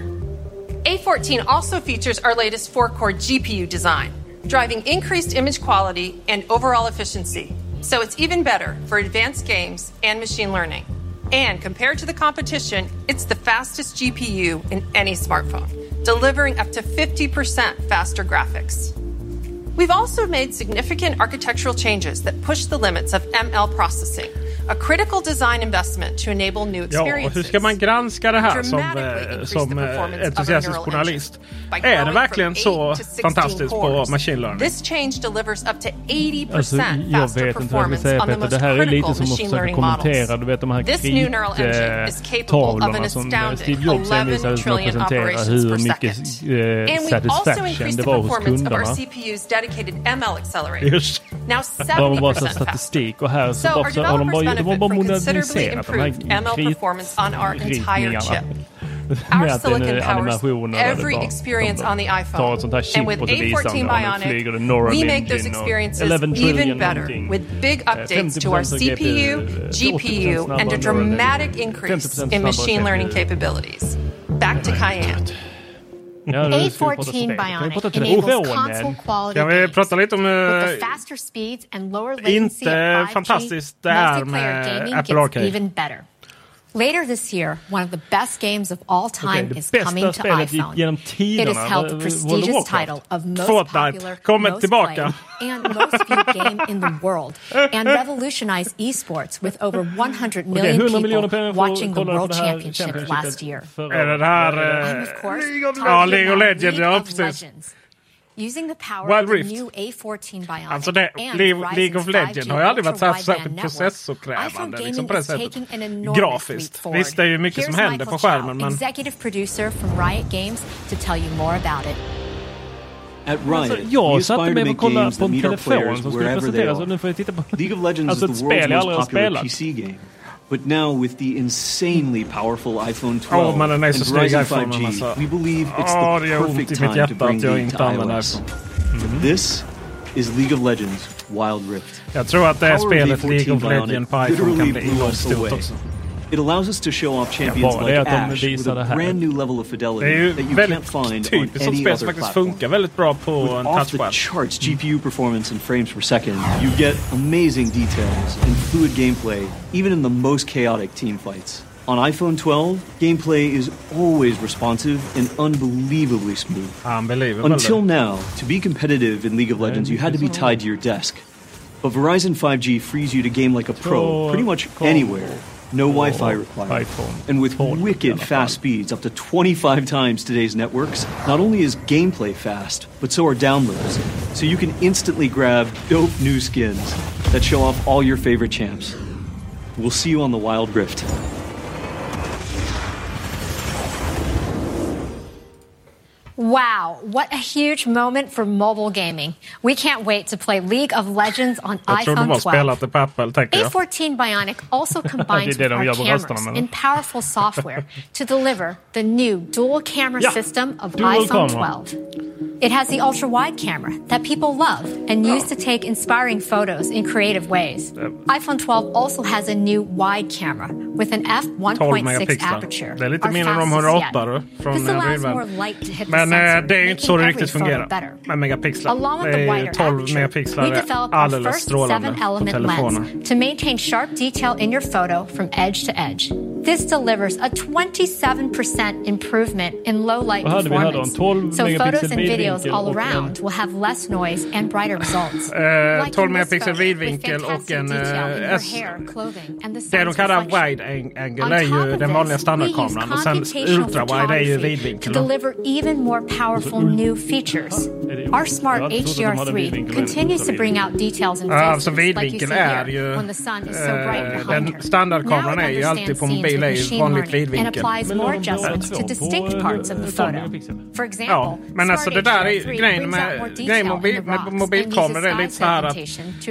A fourteen also features our latest four-core G P U design, driving increased image quality and overall efficiency. So it's even better for advanced games and machine learning. And compared to the competition, it's the fastest G P U in any smartphone, delivering up to fifty percent faster graphics. We've also made significant architectural changes that push the limits of M L processing, a critical design investment to enable new experiences. Ja, hur ska man granska det här som, eh, som eh, entusiastisk journalist? Är det verkligen så fantastiskt på machine learning? This change delivers up to eighty percent alltså, faster performance on the most critical machine learning models. Du vet, de här This new neural engine is capable of an astounding eleven trillion operations per second. And we've also increased the performance of our C P U's dedicated M L accelerator. Now seventy percent faster. So our developers benefit from considerably improved M L performance on our entire chip. Our silicon powers every experience on the iPhone. And with A fourteen Bionic, we make those experiences even better with big updates to our C P U, G P U, and a dramatic increase in machine learning capabilities. Back to Cayenne. A fourteen Bionic enables console quality games prata lite om, with the faster speeds and lower latency inte of fantastiskt det här med Apple Arcade. Even better. Later this year, one of the best games of all time okay, is coming to iPhone. It has held the prestigious title of most popular, most tillbaka. played, and most viewed game in the world, and revolutionized esports with over one hundred million okay, people watching the World Championship last year. Är det här and of course, ja, League of Legends, ja, precis. Using the power of the new A fourteen Bionic alltså det, League, League of Legends har ju aldrig varit så särskilt processorkrävande liksom på det sättet. Grafiskt. Visst, det är ju mycket som händer på skärmen, men executive producer from Riot Games to tell you more about it. At Riot, alltså, jag satte mig och kollade på en telefon som skulle presenteras och nu får jag titta på League of Legends alltså is the world's most popular P C game. But now with the insanely powerful iPhone twelve oh, man, and Verizon five G, alltså. we believe it's oh, the perfect time to bring the to iOS. Mm-hmm. This is League of Legends Wild Rift. Jag tror att det är spelet League of Legends på iPhone kan bli enormt stort också. It allows us to show off champions ja, like Ash with a brand new level of fidelity that you can't find on any other platform. Funkar väldigt bra på with en off the charts G P U performance and frames per second, you get amazing details and fluid gameplay, even in the most chaotic team fights. On iPhone twelve, gameplay is always responsive and unbelievably smooth. Unbelievable. Until now, to be competitive in League of Legends, you had to be tied to your desk. But Verizon five G frees you to game like a pro pretty much anywhere. No Wi-Fi required. And with wicked fast speeds, up to twenty-five times today's networks, not only is gameplay fast, but so are downloads. So you can instantly grab dope new skins that show off all your favorite champs. We'll see you on the Wild Rift. Wow, what a huge moment for mobile gaming. We can't wait to play League of Legends on iPhone twelve. A fourteen Bionic also combines with our cameras in powerful software to deliver the new dual camera yeah, system of iPhone twelve. It has the ultra-wide camera that people love and use to take inspiring photos in creative ways. iPhone twelve also has a new wide camera with an f one point six aperture. Det är lite mindre än de hundraåtta från Real. Men det är inte så det riktigt fungerar med megapixlar. Det är tolv megapixlar alldeles strålande på telefonen. To maintain sharp detail in your photo from edge to edge. This delivers a twenty-seven percent improvement in low light performance. So photos and videos all around will have less noise and brighter results. Uh, tolv megapixel vidvinkel och en uh, S. Det de kallar wide angle är ju den vanliga standardkameran och sen ultra-wide är ju vidvinkel. To deliver even more powerful new features. Our smart H D R three continues to bring out details in faces like you see here when the sun is so bright behind her. Standardkameran är ju alltid på mobil är ju vanligt vidvinkel. And applies more adjustments to distinct parts of the photo. For example, ja, men alltså det där är grejen med, grejen mobil, med mobilkameror är lite så här att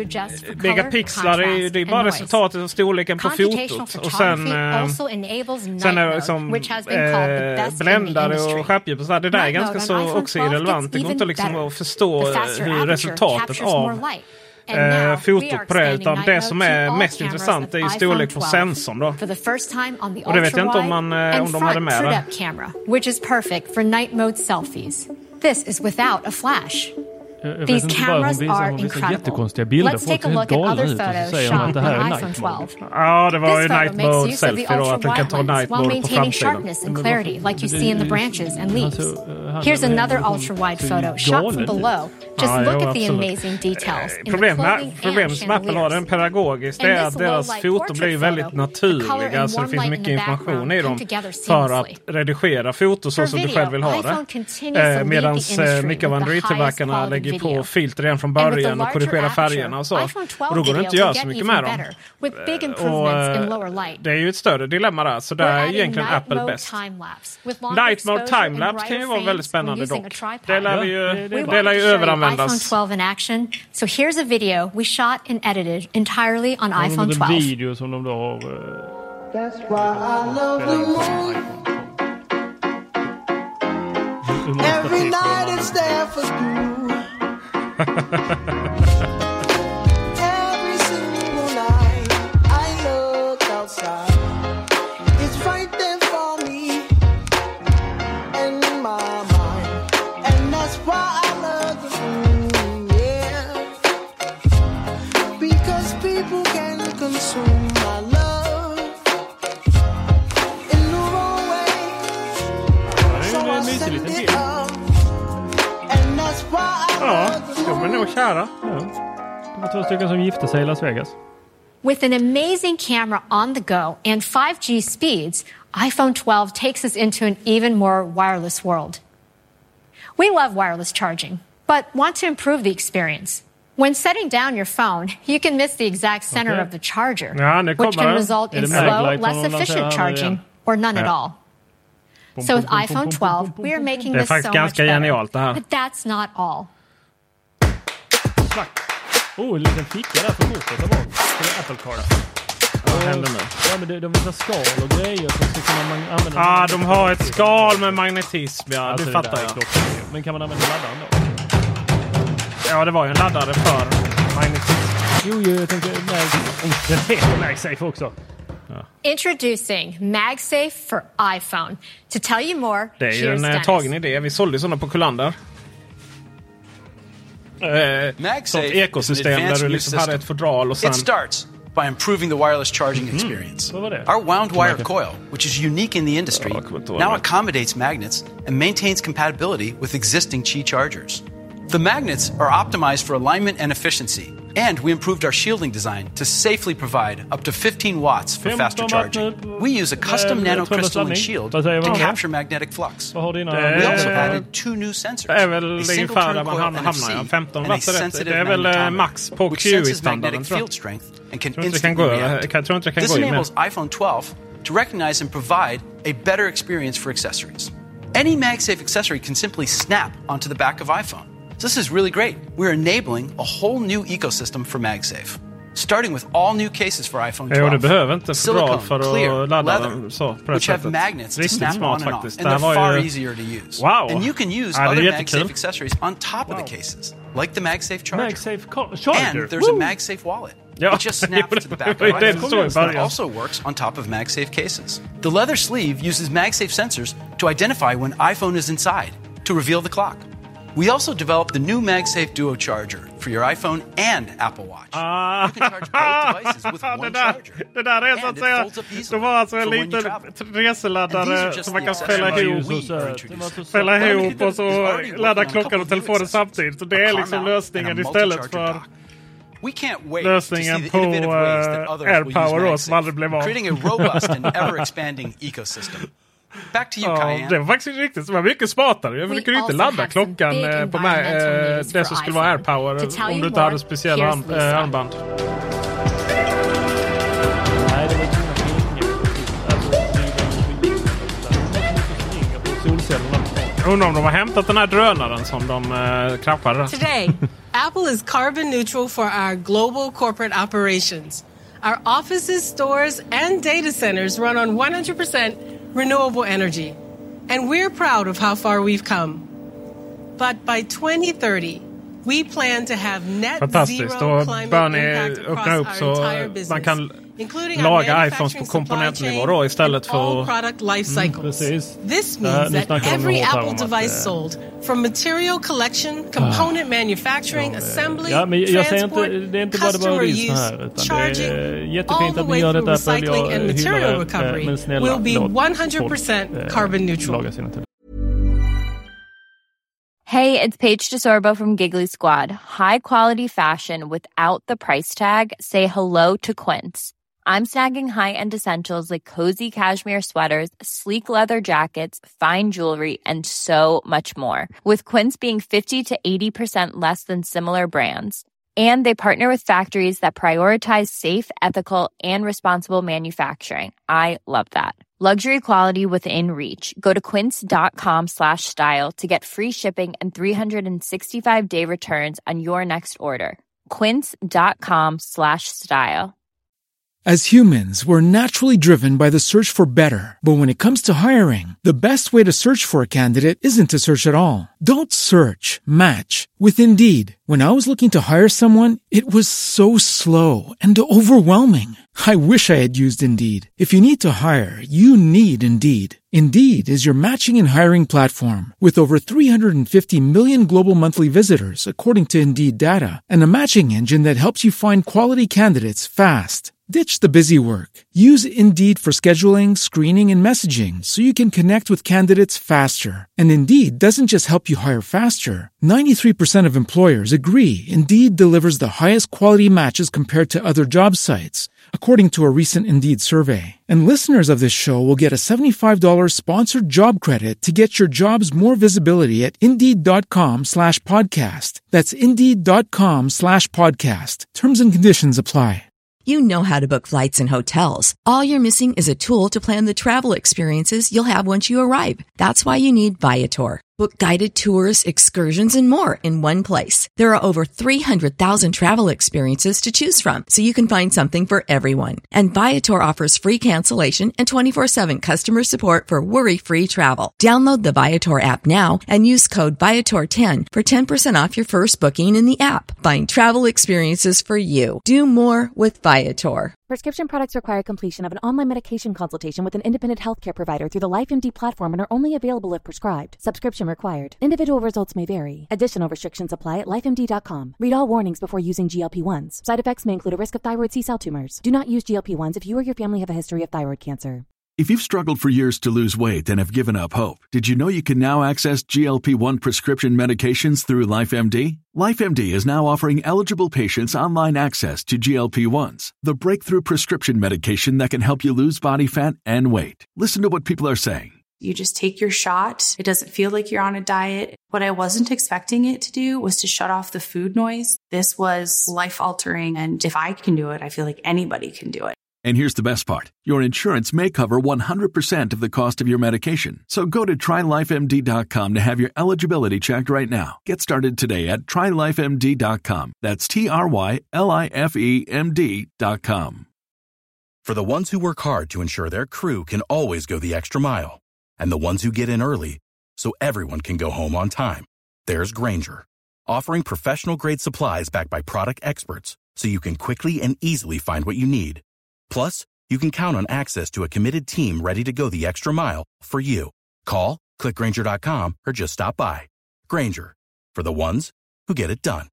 megapixlar är, det är bara resultatet av storleken på fotot och sen, eh, sen är det liksom eh, bländare och skärpdjup och så där. Det där är ganska så också irrelevant. Det går inte liksom att förstå hur resultatet av Uh, fotot på det, utan det som är mest intressant är ju storlek på sensorn då. Och det vet jag inte om, man, uh, om de hade med det. Which is perfect for night mode selfies. This is without a flash. These cameras are incredible. Let's take a look at other photos shot on iPhone twelve. Ja, det var ju night mode selfie då, att du kan ta night while mode på maintaining framsidan. sharpness and clarity like you see in the branches and leaves. Here's another ultra-wide photo shot from below. Just look at the amazing details in the clothing Problemet som Apple har den pedagogiskt är att deras foto blir väldigt naturliga. Alltså det finns mycket information i dem för att redigera foto så som du själv vill ha det. Medan mycket av Android-tillverkarna lägger på filter redan från början och korrigera färgerna och så. Och då går det inte att göra så mycket med dem. Och det är ju ett större dilemma där. Så där är egentligen Apple bäst. Night mode timelapse kan ju vara väldigt spännande dock. Det lär vi ju, det lär ju överanvändas. iPhone twelve in action. So here's a video we shot and edited entirely on iPhone twelve. Video som de då har. That's why I love the moon. Every night it's there for you. Every single night I look outside. It's right there for me and in my mind. And that's why I love the moon, yeah. Because people can consume my love in the wrong way. So I send it up. And that's why I love the moon. De är nog kära. Ja. Det var två stycken som gifte sig i Las Vegas. With an amazing camera on the go and five G speeds, iPhone twelve takes us into an even more wireless world. We love wireless charging, but want to improve the experience. When setting down your phone, you can miss the exact center okay. of the charger, ja, which can result in slow, less efficient charging, or none at all. So with iPhone twelve, we are making this so much better. But that's not all. Oh, en liten ficka där för kortet där bak. För Apple Card. Vad händer nu? Ja, men de, de visar skal och grejer. Så ska man använda ja, ah, de har ett skal med magnetism. Ja, alltså, det fattar jag. Men kan man använda laddaren då? Ja, det var ju en laddare för magnetism. Jo, jo jag tänker den heter MagSafe också. Ja. Introducing MagSafe for iPhone. To tell you more, det är ju en Dennis. Tagen idé. Vi sålde sådana på Kullander. Uh, MagSafe ekosystem där du liksom hade ett fodral och sen... It starts by improving the wireless charging mm. experience. Our wound wire coil, which is unique in the industry, now accommodates magnets and maintains compatibility with existing Qi chargers. The magnets are optimized for alignment and efficiency, and we improved our shielding design to safely provide up to fifteen watts for faster charging. We use a custom nanocrystalline shield to capture magnetic flux. We also added two new sensors, a single turn coil N F C and a sensitive magnetometer, på which senses magnetic field strength and can instantly react. This enables iPhone twelve to recognize and provide a better experience for accessories. Any MagSafe accessory can simply snap onto the back of iPhone. So this is really great. We're enabling a whole new ecosystem for MagSafe. Starting with all new cases for iPhone twelve. Jo, det behöver inte silicone, för clear, att ladda leather, så på which have magnets to snap on and off, and they're far easier to use. Wow. And you can use ja, other MagSafe accessories on top wow. of the cases, like the MagSafe charger. MagSafe charger. And there's Woo. a MagSafe wallet. Ja. It just snaps to the back of iPhone. It also works on top of MagSafe cases. The leather sleeve uses MagSafe sensors to identify when iPhone is inside, to reveal the clock. We also developed the new MagSafe Duo charger for your iPhone and Apple Watch. Ah. You can charge both devices with one charger. Det där är så att säga, det var alltså en liten reseladdare som man kan fälla ihop, fälla ihop och så ladda klockan och telefonen samtidigt. Så det är liksom lösningen istället för lösningen på uh, AirPower då, som aldrig blev av. Creating a robust and ever-expanding ecosystem. Back to you, ja, Cayenne. det var faktiskt riktigt. Det var mycket smartare. Jag kunde inte ladda klockan eh, på mig, eh, det som skulle vara AirPower om du inte hade speciella arm, eh, armband. Nej, det var Jag undrar om de har hämtat den här drönaren som de eh, kraschade. Today, Apple is carbon neutral for our global corporate operations. Our offices, stores, and data centers run on one hundred percent renewable energy. And we're proud of how far we've come. But by twenty thirty, we plan to have net zero climate impact across our entire business, man kan laga iPhones på komponentnivå då istället för all product life cycles. Mm, this means that every Apple device sold, from material collection, component manufacturing, assembly, ja, men jag transport, inte, det är inte bara customer use, här, charging, det är jättefint att ni gör detta, recycling and material recovery men snälla, will be one hundred percent carbon neutral. Hey, it's Paige DeSorbo from Giggly Squad. High quality fashion without the price tag. Say hello to Quince. I'm snagging high-end essentials like cozy cashmere sweaters, sleek leather jackets, fine jewelry, and so much more. With Quince being fifty to eighty percent less than similar brands. And they partner with factories that prioritize safe, ethical, and responsible manufacturing. I love that. Luxury quality within reach. Go to quince.com slash style to get free shipping and three sixty-five day returns on your next order. Quince.com slash style. As humans, we're naturally driven by the search for better. But when it comes to hiring, the best way to search for a candidate isn't to search at all. Don't search, match with Indeed. When I was looking to hire someone, it was so slow and overwhelming. I wish I had used Indeed. If you need to hire, you need Indeed. Indeed is your matching and hiring platform with over three hundred fifty million global monthly visitors, according to Indeed data, and a matching engine that helps you find quality candidates fast. Ditch the busy work. Use Indeed for scheduling, screening, and messaging so you can connect with candidates faster. And Indeed doesn't just help you hire faster. ninety-three percent of employers agree Indeed delivers the highest quality matches compared to other job sites, according to a recent Indeed survey. And listeners of this show will get a seventy-five dollars sponsored job credit to get your jobs more visibility at Indeed.com slash podcast. That's Indeed.com slash podcast. Terms and conditions apply. You know how to book flights and hotels. All you're missing is a tool to plan the travel experiences you'll have once you arrive. That's why you need Viator. Book guided tours, excursions, and more in one place. There are over three hundred thousand travel experiences to choose from, so you can find something for everyone. And Viator offers free cancellation and twenty-four seven customer support for worry-free travel. Download the Viator app now and use code Viator ten for ten percent off your first booking in the app. Find travel experiences for you. Do more with Viator. Prescription products require completion of an online medication consultation with an independent healthcare provider through the LifeMD platform and are only available if prescribed. Subscription required. Individual results may vary. Additional restrictions apply at life M D dot com. Read all warnings before using G L P ones. Side effects may include a risk of thyroid C-cell tumors. Do not use G L P ones if you or your family have a history of thyroid cancer. If you've struggled for years to lose weight and have given up hope, did you know you can now access G L P one prescription medications through LifeMD? LifeMD is now offering eligible patients online access to G L P ones, the breakthrough prescription medication that can help you lose body fat and weight. Listen to what people are saying. You just take your shot. It doesn't feel like you're on a diet. What I wasn't expecting it to do was to shut off the food noise. This was life-altering, and if I can do it, I feel like anybody can do it. And here's the best part. Your insurance may cover one hundred percent of the cost of your medication. So go to try life M D dot com to have your eligibility checked right now. Get started today at try life M D dot com. That's T R Y L I F E M D dot com. For the ones who work hard to ensure their crew can always go the extra mile, and the ones who get in early so everyone can go home on time, there's Grainger, offering professional-grade supplies backed by product experts so you can quickly and easily find what you need. Plus, you can count on access to a committed team ready to go the extra mile for you. Call, click Grainger dot com, or just stop by. Grainger, for the ones who get it done.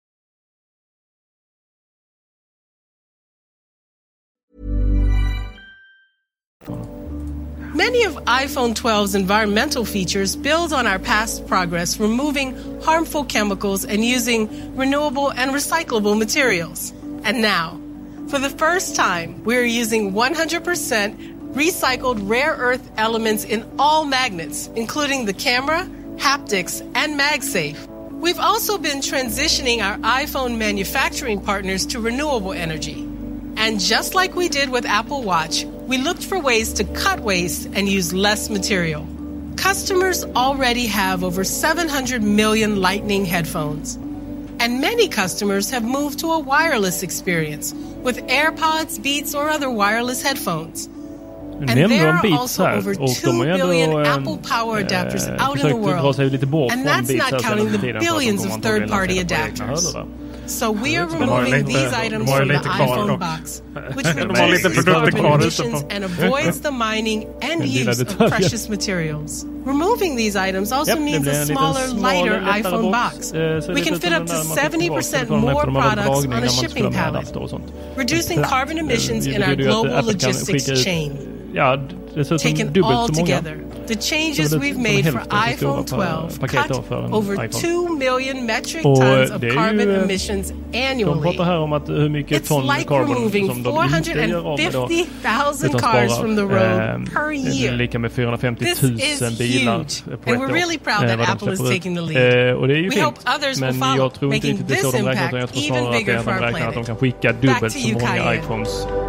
Many of iPhone twelve's environmental features build on our past progress, removing harmful chemicals and using renewable and recyclable materials. And now, for the first time, we're using one hundred percent recycled rare earth elements in all magnets, including the camera, haptics, and MagSafe. We've also been transitioning our iPhone manufacturing partners to renewable energy. And just like we did with Apple Watch, we looked for ways to cut waste and use less material. Customers already have over seven hundred million Lightning headphones. And many customers have moved to a wireless experience with AirPods, Beats, or other wireless headphones. And there are also over two billion Apple Power adapters out in the world. And that's not counting the billions of third-party adapters. So we are removing these items from the iPhone box, which reduces carbon emissions and avoids the mining and use of precious materials. Removing these items also means a smaller, lighter iPhone box. We can fit up to seventy percent more products on a shipping pallet, reducing carbon emissions in our global logistics chain. Taken all together, the changes we've made for iPhone twelve cut over two million metric tons of carbon emissions annually. It's like removing four hundred fifty thousand cars from the road per year. This is huge, and we're really proud that Apple is taking the lead. We hope others will follow, making this impact even bigger for our planet. Back to you, Kajen.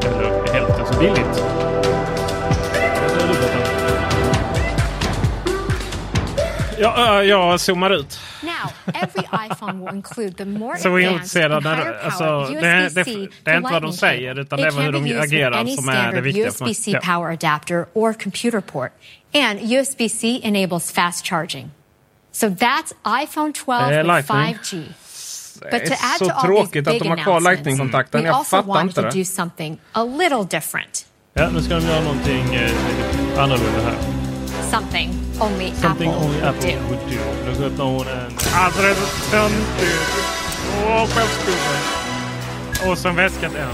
Ja, jag zoomar ut. Now, every iPhone will include the more så advanced and higher alltså, powered det, U S B C det, det är inte vad de säger, utan det är hur de agerar som är det viktiga. U S B C power adapter or computer port, and U S B C enables fast charging. So that's iPhone twelve with five G. But to add to all these big announcements, we also wanted to do something a little different. Ja, nu ska de göra någonting eh, annorlunda här. Something only Something Apple, only would, Apple do. would do. Nu ska öppna hon en... Alltså det är så töntigt. Åh, självskolan. Och som väskat är.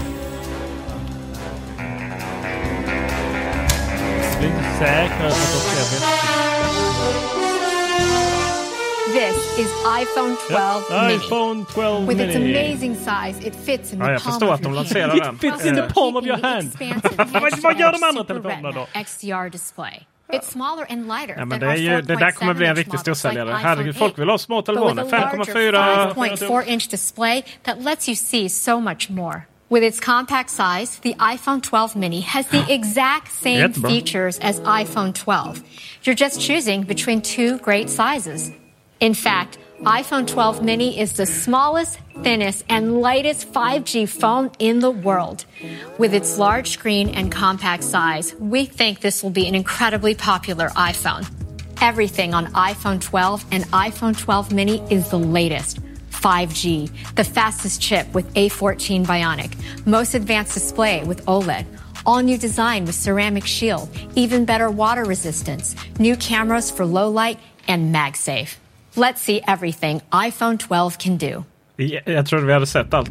Det är inte säkert att de ska väskat. This is iPhone twelve yeah, Mini. iPhone twelve With Mini. its amazing size, it fits in the ja, palm of your hand. It fits in the palm of your hand. Vad gör de andra telefonerna då? X D R display. It's smaller and lighter ja, men det, är ju, det där kommer bli en riktig storsäljare. Herregud, folk vill ha små telefoner. fem komma fyra five point four inch display that lets you see so much more. With its compact size, the iPhone twelve Mini has the exact same features as iPhone twelve. You're just choosing between two great sizes. In fact, iPhone twelve Mini is the smallest, thinnest, and lightest five G phone in the world. With its large screen and compact size, we think this will be an incredibly popular iPhone. Everything on iPhone twelve and iPhone twelve Mini is the latest. five G, the fastest chip with A fourteen Bionic, most advanced display with OLED, all new design with ceramic shield, even better water resistance, new cameras for low light, and MagSafe. Let's see everything iPhone twelve can do. Jag, jag trodde vi hade sett allt.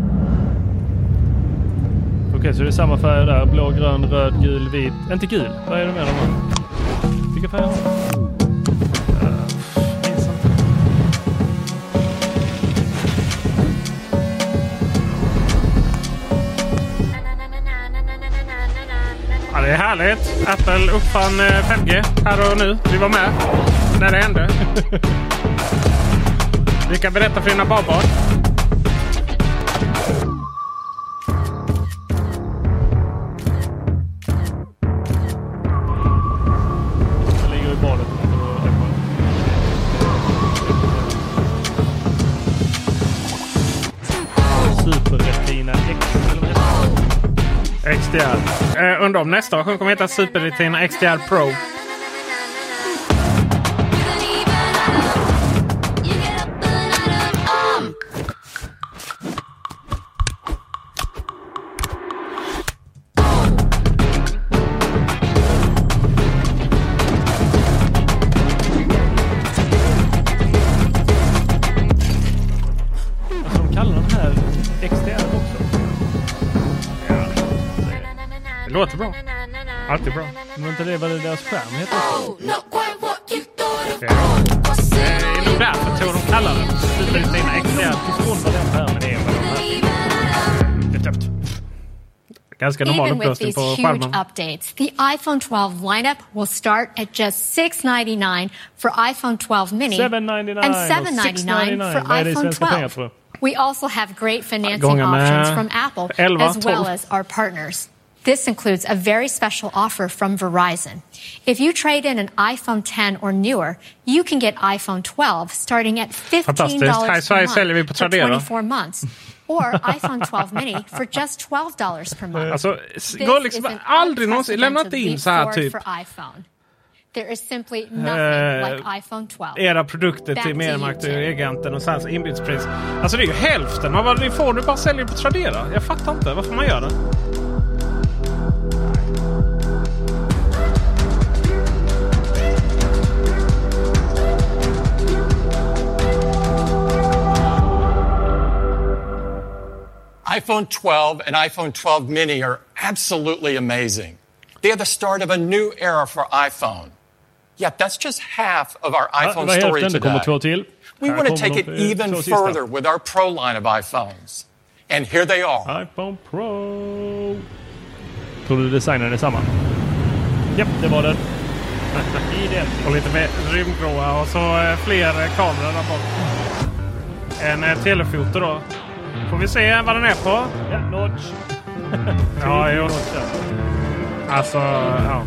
Okej, okay, så det är samma färg där. Blå, grön, röd, gul, vit. Inte gul. Vad är det med dem? Vilka färger har de? Ja, det är härligt. Apple uppfann fem G här och nu. Vi var med när det hände. Vi kan berätta för dina barbarn. X D R. Eh, undrar om nästa version kommer heta Super Retina X D R Pro. Det låter bra. Alltid bra. Men inte det vad deras skärm heter? Ja. Det är nog därför tror de kallar den Super Retina X D R. Det är töpt. Ganska normal upplösning på skärmen. Even with these huge updates, the iPhone twelve lineup will start at just six ninety-nine for iPhone twelve mini and seven ninety-nine for iPhone twelve. We also have great financing options from Apple as well as our partners. This includes a very special offer from Verizon. If you trade in an iPhone ten or newer, you can get iPhone twelve starting at fifteen dollars per month for twenty-four months. Or iPhone twelve mini for just twelve dollars per month. Alltså, gå liksom aldrig någonsin lämnat in så här typ. There is simply nothing like iPhone twelve. Era produkter till Mediamarkt och Elgiganten och sen inbudspris. Alltså det är ju hälften av vad ni får du bara säljer på Tradera. Jag fattar inte varför man gör det. iPhone twelve and iPhone twelve mini are absolutely amazing. They are the start of a new era for iPhone. Yet that's just half of our iPhone ja, story today. We want to take it even further with our Pro line of iPhones. And here they are. iPhone Pro. Tror du designen är samma? Japp, det var den. Och lite mer rymdgråa och så eh, fler kameror där bak. En eh, telefoto då. Får vi se vad den är på? Ja, notch. Ja, jo. Alltså, ja.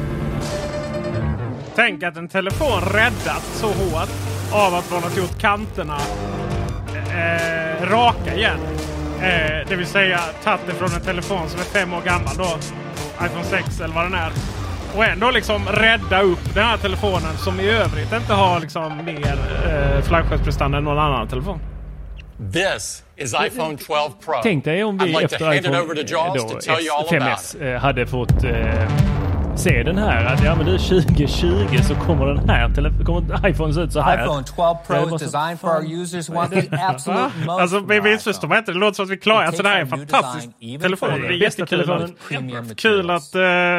Tänk att en telefon räddas så hårt av att man har gjort kanterna eh, raka igen. Eh, det vill säga tagit det från en telefon som är fem år gammal då. iPhone sex eller vad den är. Och ändå liksom rädda upp den här telefonen som i övrigt inte har liksom mer eh, flaggskeppsprestanda än någon annan telefon. This is iPhone twelve Pro. Tänk dig om vi like efter iPhone fem S hade fått eh, se den här att ja men det är tjugo tjugo så kommer den här tele- kommer iPhone se ut så här. iPhone twelve Pro is designed for our users who want the absolute most. Alltså vi missförstår inte, det låter som att vi klarar alltså det här är en fantastisk telefon. Det är jättekul. Kul att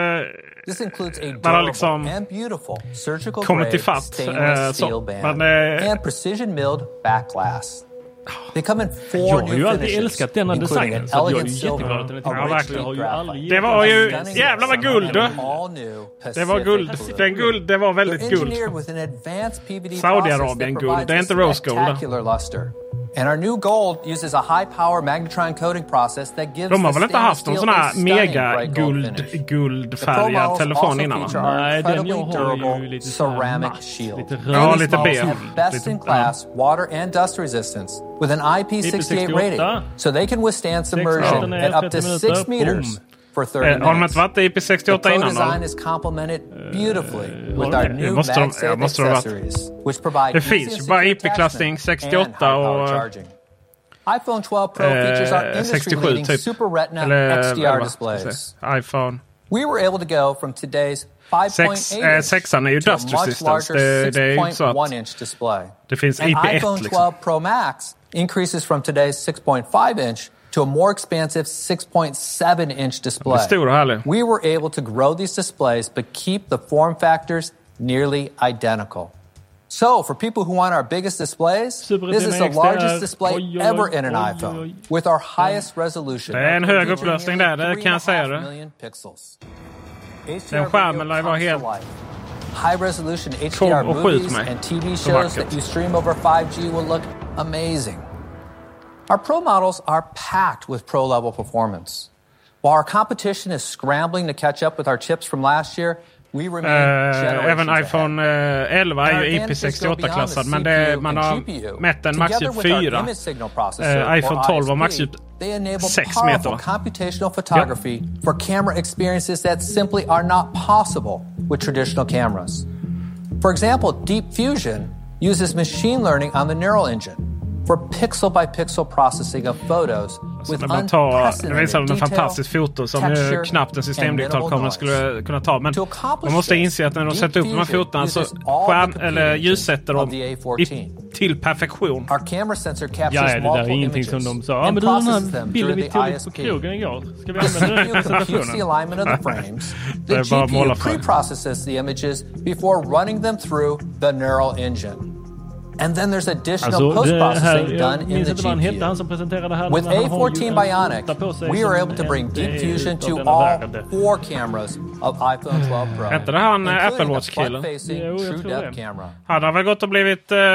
uh, man har liksom kommit till fatt uh, så. Men, uh, and precision milled back glass. They come in four jag har ju alltid älskat denna designen så jag är jätteglad att den är till. Det var ju jävla vad guld. Det var guld. Den guld, det var väldigt guld. Saudiarabien guld, det är inte rose gold. And our new gold uses a high-power magnetron coating process that gives de har väl inte haft någon sån här mega guld guldfärgad telefon innan va? Nej, den jag har ju lite ceramic shield. Lite ja, lite beige. Best in class water and dust resistance with an I P sixty-eight rating so they can withstand submersion at up to six meters. Eh, har de inte varit I P sextioåtta innan då? Det måste de, ja, måste de varit. Det finns ju bara I P-klassning sextioåtta och iPhone twelve Pro features our industry-leading typ. Super Retina X D R displays. iPhone. We were able to go from today's five point eight sexan är ju dust resistance. Det, det är ju så att det finns I P ett iPhone twelve Pro Max increases from today's six point five inch to a more expansive six point seven inch display. We were able to grow these displays but keep the form factors nearly identical. So, for people who want our biggest displays, this is the largest display ever in an iPhone with our highest resolution. Det är en hög upplösning där, det kan jag säga det. Den skärmen lär vara helt high resolution H D R movies and T V shows that you stream over five G will look amazing. Our Pro models are packed with Pro-level performance. While our competition is scrambling to catch up with our chips from last year, Uh, även iPhone uh, elva är ju I P sextioåtta-klassad, men det, man har mätt en maxdjup fyra. Uh, iPhone tolv har maxdjup sex meter. Computational photography yep. for camera experiences that simply are not possible with traditional cameras. For example, Deep Fusion uses machine learning on the neural engine for pixel-by-pixel processing of photos with unprecedented det visar en fantastisk foto som ju knappt en systemdigital kamera skulle kunna ta. Men man måste inse att när de sätter upp de här fotorna så skärm, eller ljussätter de i, till perfektion. Ja, det där är ingenting som de sa. Ja, men du, den här bilden vi tog på krogen igår. Ska vi använda den presentationen? The G P U pre-processes the images before running them through the neural engine. And then there's additional alltså, post-processing här, done in the G P U. With A fourteen Bionic, we are able to bring Deep Fusion to all four cameras of iPhone twelve Pro. Hette det han Apple Watch-killen? Han har väl gått och blivit uh,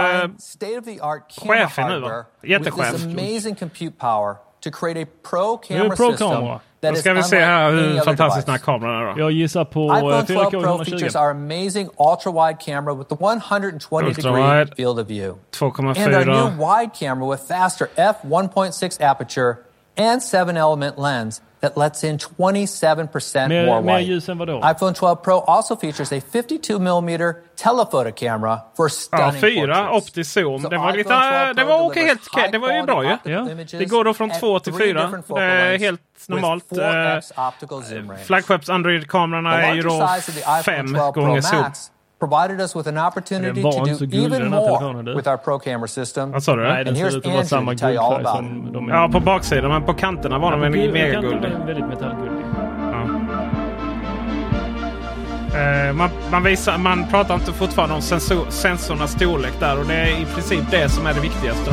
chef nu, va? Jättechef. With this amazing compute power to create a pro camera system. Då ska vi se här hur fantastisk den här kameran är då. Jag gissar på iPhone twelve Pro features our amazing ultra-wide camera with the one hundred twenty degree field of view. två komma fyra. And our new wide camera with faster f one point six aperture and seven element lens that lets in twenty-seven percent mer, more mer ljus än vadå? iPhone twelve Pro also features a fifty-two millimeter telephoto camera for stunning ja, fyra optisk zoom. So det var lite det var okej helt okej. Det var ju bra ju. Ja. Det går då från två till fyra. Det är helt normalt. Uh, Flaggshipps Android-kamerorna är ju då fem gånger zoom. Provided us with an opportunity to do even more with our pro camera system. Vad sa du? Nej, den ser ut att vara samma guldfärg som de är. Ja, på baksidan, men på kanterna var de en mega guld. Väldigt metallguldig. Ja. Uh, man, man, visar, man pratar inte fortfarande om sensor, sensornas storlek där, och det är i princip det som är det viktigaste.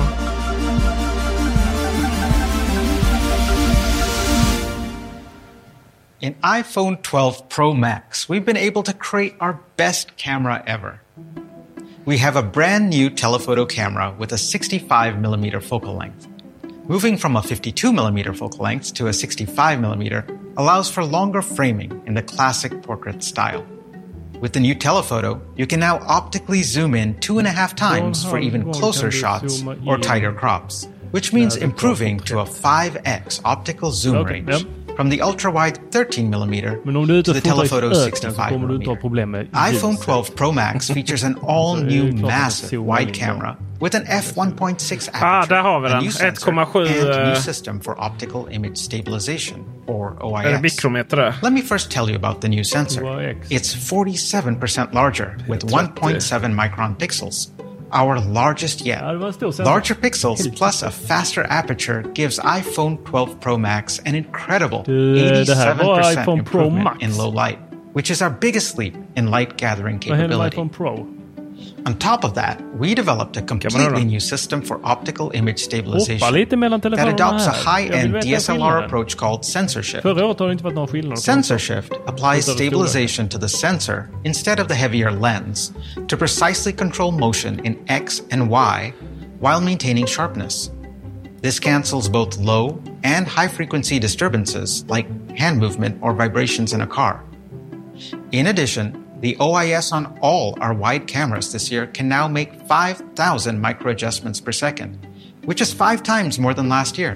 In iPhone twelve Pro Max, we've been able to create our best camera ever. We have a brand new telephoto camera with a sixty-five millimeter focal length. Moving from a fifty-two millimeter focal length to a sixty-five millimeter allows for longer framing in the classic portrait style. With the new telephoto, you can now optically zoom in two and a half times for even closer shots or tighter crops, which means improving to a five x optical zoom range. From the ultra-wide thirteen millimeter to the telephoto sixty-five millimeter. iPhone twelve Pro Max features an all-new massive wide camera with an f one point six aperture, ah, a new sensor, and a new system for optical image stabilization, or O I S. Let me first tell you about the new sensor. It's forty-seven percent larger with one point seven micron pixels. Our largest yet. Larger pixels plus a faster aperture gives iPhone twelve Pro Max an incredible eighty-seven percent improvement in low light, which is our biggest leap in light gathering capability. On top of that, we developed a completely new system for optical image stabilization that adopts a high-end D S L R approach called Sensor Shift. Sensor Shift applies stabilization to the sensor instead of the heavier lens to precisely control motion in X and Y while maintaining sharpness. This cancels both low and high-frequency disturbances like hand movement or vibrations in a car. In addition, the O I S on all our wide cameras this year can now make five thousand micro-adjustments per second, which is five times more than last year.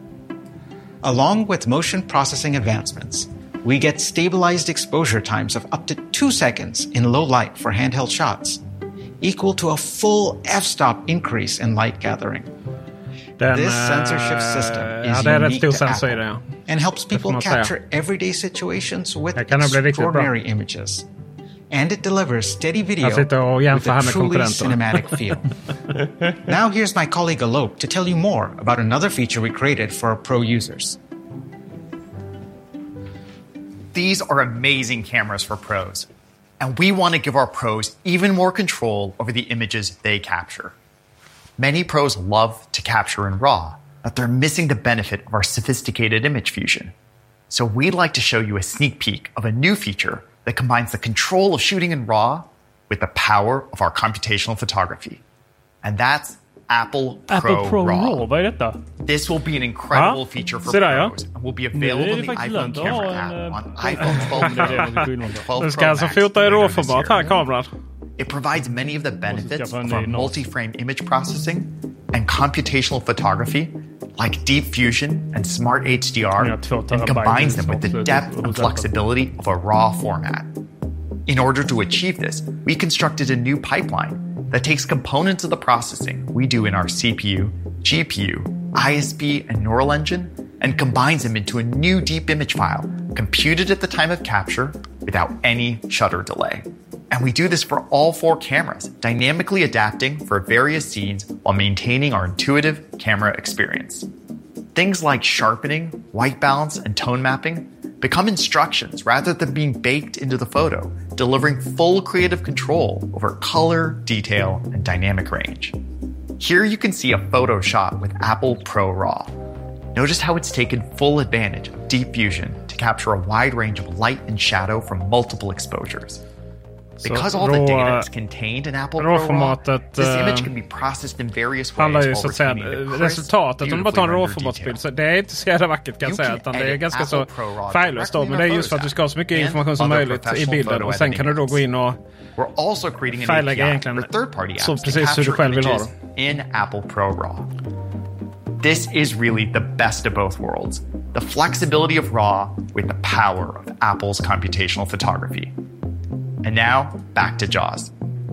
Along with motion processing advancements, we get stabilized exposure times of up to two seconds in low light for handheld shots, equal to a full f-stop increase in light gathering. Den, this sensor shift system is ja, unique to sensor, Apple ja. and helps people capture everyday situations with extraordinary images. And it delivers steady video with a truly cinematic feel. Now here's my colleague Alok to tell you more about another feature we created for our pro users. These are amazing cameras for pros, and we want to give our pros even more control over the images they capture. Many pros love to capture in RAW, but they're missing the benefit of our sophisticated image fusion. So we'd like to show you a sneak peek of a new feature that combines the control of shooting in RAW with the power of our computational photography. And that's Apple Pro, Apple Pro Raw. Raw. Vad är detta? This will be an incredible ah, feature for pros and will be available in the iPhone camera app on iPhone twelve Pro. Du ska alltså fota i RAW-format här, kameran. It provides many of the benefits of our multi-frame image processing and computational photography, like deep fusion and smart H D R, and combines them with the depth and flexibility of a RAW format. In order to achieve this, we constructed a new pipeline that takes components of the processing we do in our C P U, G P U, I S P, and neural engine, and combines them into a new deep image file, computed at the time of capture without any shutter delay. And we do this for all four cameras, dynamically adapting for various scenes while maintaining our intuitive camera experience. Things like sharpening, white balance, and tone mapping become instructions rather than being baked into the photo, delivering full creative control over color, detail, and dynamic range. Here you can see a photo shot with Apple Pro Raw. Notice how it's taken full advantage of deep fusion to capture a wide range of light and shadow from multiple exposures. Because all the data is contained in Apple Pro Raw, this image can be processed in various ways ju så att säga resultatet. Om du bara tar en RAW-formatsbild så det är inte så jävla vackert kan jag säga, utan det är ganska så färglöst då, men det är just för att du ska ha så mycket information som möjligt i bilden och sen kan du då gå in och färglägga egentligen så precis hur du själv vill ha det. In Apple Pro Raw. This is really the best of both worlds. The flexibility of RAW with the power of Apple's computational photography. And now, back to Jaws.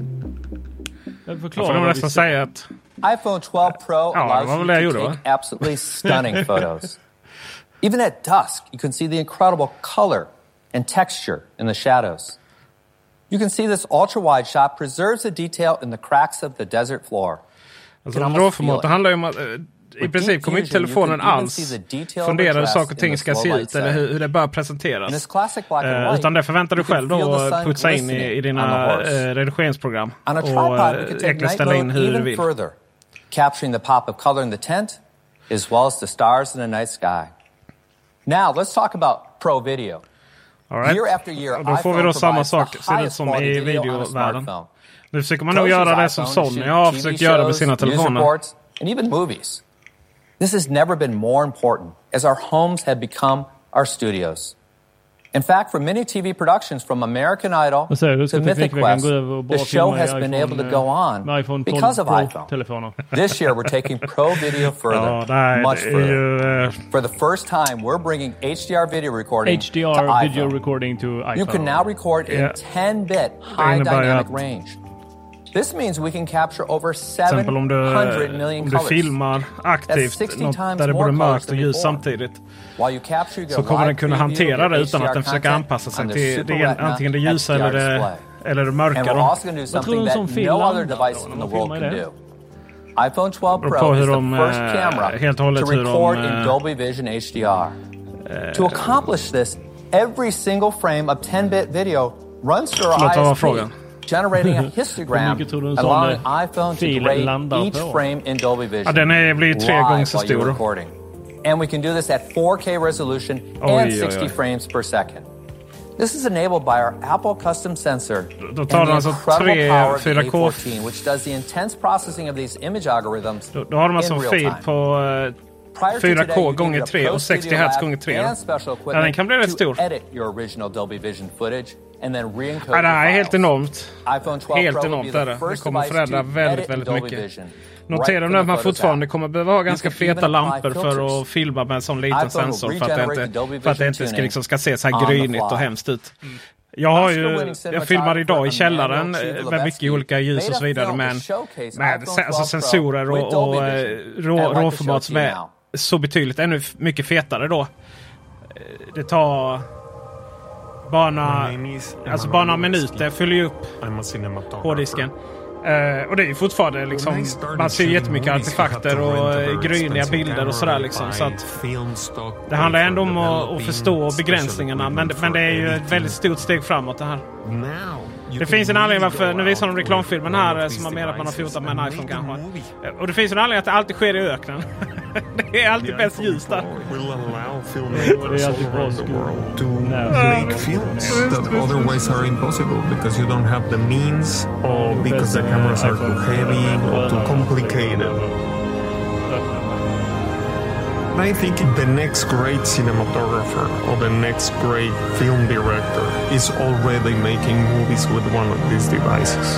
Jag får nog nästan säga att iPhone twelve Pro allows you to take absolutely stunning photos. Even at dusk, you can see the incredible color and texture in the shadows. You can see this ultra-wide shot preserves the detail in the cracks of the desert floor. Alltså, RAW-formatet handlar ju om att i princip kommer inte telefonen alls fundera hur saker och ting ska se ut eller hur, hur det bör presenteras. Uh, utan det förväntar du själv då att putsa in i, i dina uh, redigeringsprogram och uh, ställa in hur du vill. Capturing the pop of color in the tent as well as the stars in the night sky. Now let's talk about Pro Video. All right. Year after year, då får vi då samma sak, ser ut som i videovärlden. Nu försöker man nog göra det som Sony har försökt göra med sina telefoner. And even movies. This has never been more important as our homes have become our studios. In fact, for many T V productions from American Idol to Mythic Quest, the show has been able to go on because of iPhone. This year we're taking Pro Video further, much further. For the first time, we're bringing H D R video recording H D R to iPhone. video recording to iPhone. You can now record in ten bit high dynamic range. This means we can capture over seven hundred million colors. Om du filmar aktivt något där det både mörkt och ljus samtidigt, så kommer den kunna hantera det utan att den försöker anpassa sig till det, antingen det ljusa eller det, eller det mörka. Vad tror du om som film? iPhone twelve Pro is the first camera to record in Dolby Vision H D R. To accomplish this, every single frame of ten bit video runs through our I S P. Generating a histogram, allowing iPhone to grade each frame in Dolby Vision. Ja, den är blir tre gånger så stor. And we can do this at four K resolution and sixty frames per second. This is enabled by our Apple custom sensor and the incredible power of the A fourteen, which does the intense processing of these image algorithms då, då har de alltså en feed på uh, fyra K gånger tre och sextio hertz gånger tre. Ja, den kan bli rätt stor. Ja, det är helt enormt. Helt enormt är det. Det kommer förändra väldigt, väldigt mycket. Notera nu att man fortfarande kommer behöva ha ganska feta lampor för att filma med en sån liten sensor för att det inte, för att det inte ska, liksom, ska se så här grynigt och hemskt ut. Jag har ju, jag filmar idag i källaren med mycket olika ljus och så vidare, men med alltså sensorer och, och rå, råformat som är så betydligt ännu mycket fetare då. Det tar bara, alltså bara några minuter fyller ju upp hårddisken. Uh, och det är ju fortfarande liksom, man ser jättemycket artefakter och gryniga bilder och sådär liksom, så att det handlar ändå om att, att förstå begränsningarna, men, men det är ju ett väldigt stort steg framåt det här. Det finns en anledning varför, nu visar de reklamfilmen här som man menar att man har fotat med en iPhone kanske. Och det finns en anledning att det alltid sker i öknen. Det är alltid bäst ljus där. Det är alltid bra to make films that otherwise are impossible because you don't have the means or because the cameras are too heavy or too complicated. I think the next great cinematographer or the next great film director is already making movies with one of these devices.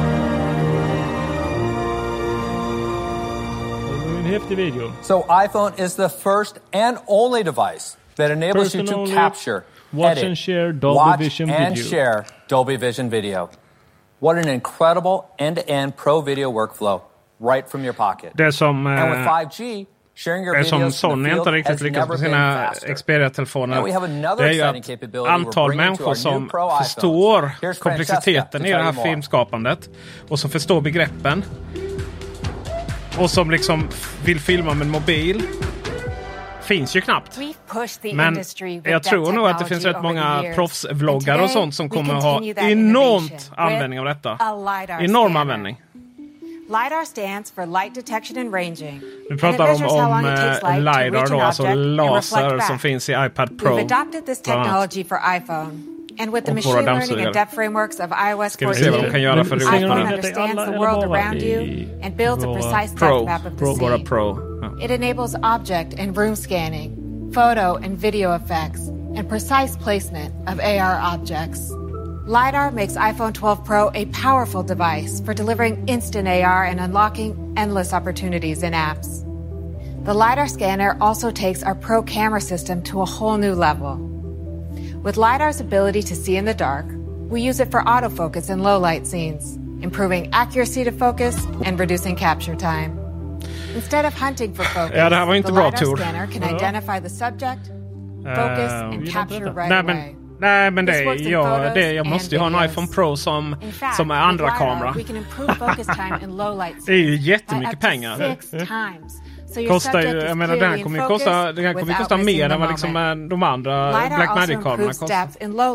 Video. So iPhone is the first and only device that enables first you to capture, watch edit, and share Dolby watch Vision and video. share Dolby Vision video. What an incredible end-to-end pro video workflow right from your pocket. Det som, and with five G, det som Sony inte riktigt lyckas med sina Xperia-telefoner, det är ju att antal människor som förstår komplexiteten i det här filmskapandet och som förstår begreppen och som liksom vill filma med en mobil finns ju knappt. Men jag tror nog att det finns rätt många proffsvloggar och sånt som kommer att ha enormt användning av detta. Enorm användning. LiDAR stands for light detection and ranging. Vi pratar om, om uh, LiDAR då, alltså laser som finns i iPad Pro. We've adopted this technology for iPhone. And with the machine learning and depth frameworks of iOS fourteen, iPhone understands the world around you and builds a precise depth map of the scene. Pro. It enables object and room scanning, photo and video effects, and precise placement of A R objects. LiDAR makes iPhone twelve Pro a powerful device for delivering instant A R and unlocking endless opportunities in apps. The LiDAR scanner also takes our Pro camera system to a whole new level. With LiDAR's ability to see in the dark, we use it for autofocus in low-light scenes, improving accuracy to focus and reducing capture time. Instead of hunting for focus, ja, det här var inte the bra, LiDAR Tor. scanner can identify the subject, focus, uh, and capture right nej, away. Men, nej, men det, ja, det, jag måste ju ha en iPhone Pro som, fact, som är andra kamera. Det är ju jättemycket pengar. So kostar ju, jag menar, den här kommer ju kosta, den här kommer ju kosta mer än vad liksom de andra Blackmagic-kamerorna kostar.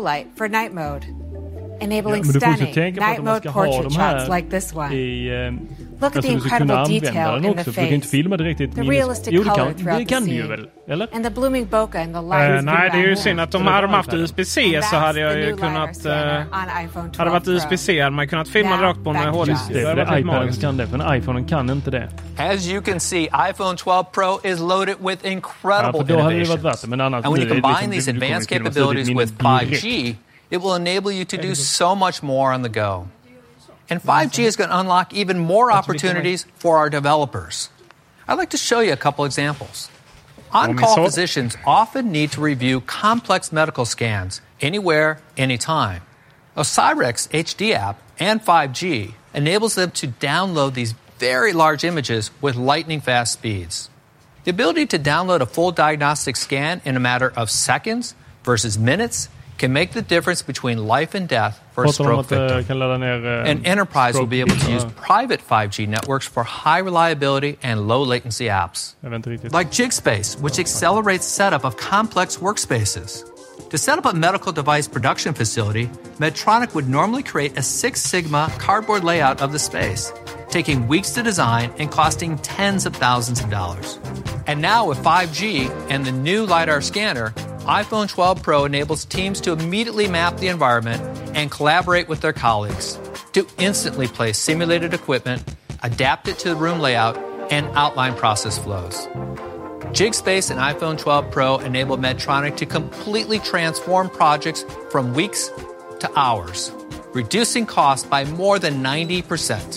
Enabling ja, stunning night mode portrait shots like this one. I, uh, Look at the incredible detail in the face. Du kan inte filma det riktigt. The realistic jo, color kan, throughout det kan the ju väl, eller? And the blooming bokeh in the light. Uh, nej, det är ju synd att de hade haft U S B-C så hade jag ju kunnat... Uh, hade varit U S B-C hade man kunnat filma rakt på med H D. Det är det iPaden kan det, men iPhone kan inte det. As you can see, iPhone twelve Pro is loaded with incredible ja, innovations. Men annars and when you combine these advanced capabilities with five G, it will enable you to do so much more on the go. And five G is going to unlock even more opportunities for our developers. I'd like to show you a couple examples. On-call physicians often need to review complex medical scans anywhere, anytime. Osirex H D app and five G enables them to download these very large images with lightning-fast speeds. The ability to download a full diagnostic scan in a matter of seconds versus minutes can make the difference between life and death for a stroke victim. An enterprise will be able to use private five G networks for high reliability and low latency apps. Like JigSpace, which accelerates setup of complex workspaces. To set up a medical device production facility, Medtronic would normally create a Six Sigma cardboard layout of the space, taking weeks to design and costing tens of thousands of dollars. And now with five G and the new LiDAR scanner, iPhone twelve Pro enables teams to immediately map the environment and collaborate with their colleagues to instantly place simulated equipment, adapt it to the room layout, and outline process flows. JigSpace and iPhone twelve Pro enable Medtronic to completely transform projects from weeks to hours, reducing costs by more than ninety percent.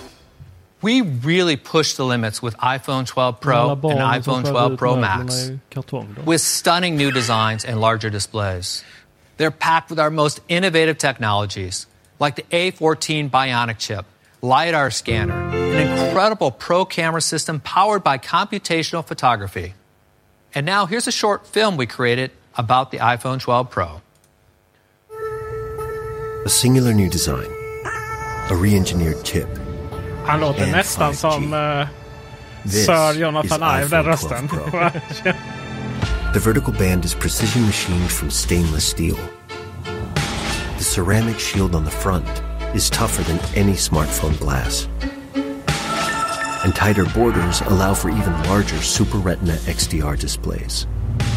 We really push the limits with iPhone twelve Pro and iPhone twelve Pro Max with stunning new designs and larger displays. They're packed with our most innovative technologies, like the A fourteen Bionic chip, LiDAR scanner, an incredible pro camera system powered by computational photography. And now here's a short film we created about the iPhone twelve Pro. A singular new design, a re-engineered chip. Han låter nästan som uh, Sir Jonathan Ive, den rösten. The vertical band is precision machined from stainless steel. The ceramic shield on the front is tougher than any smartphone glass. And tighter borders allow for even larger Super Retina X D R displays.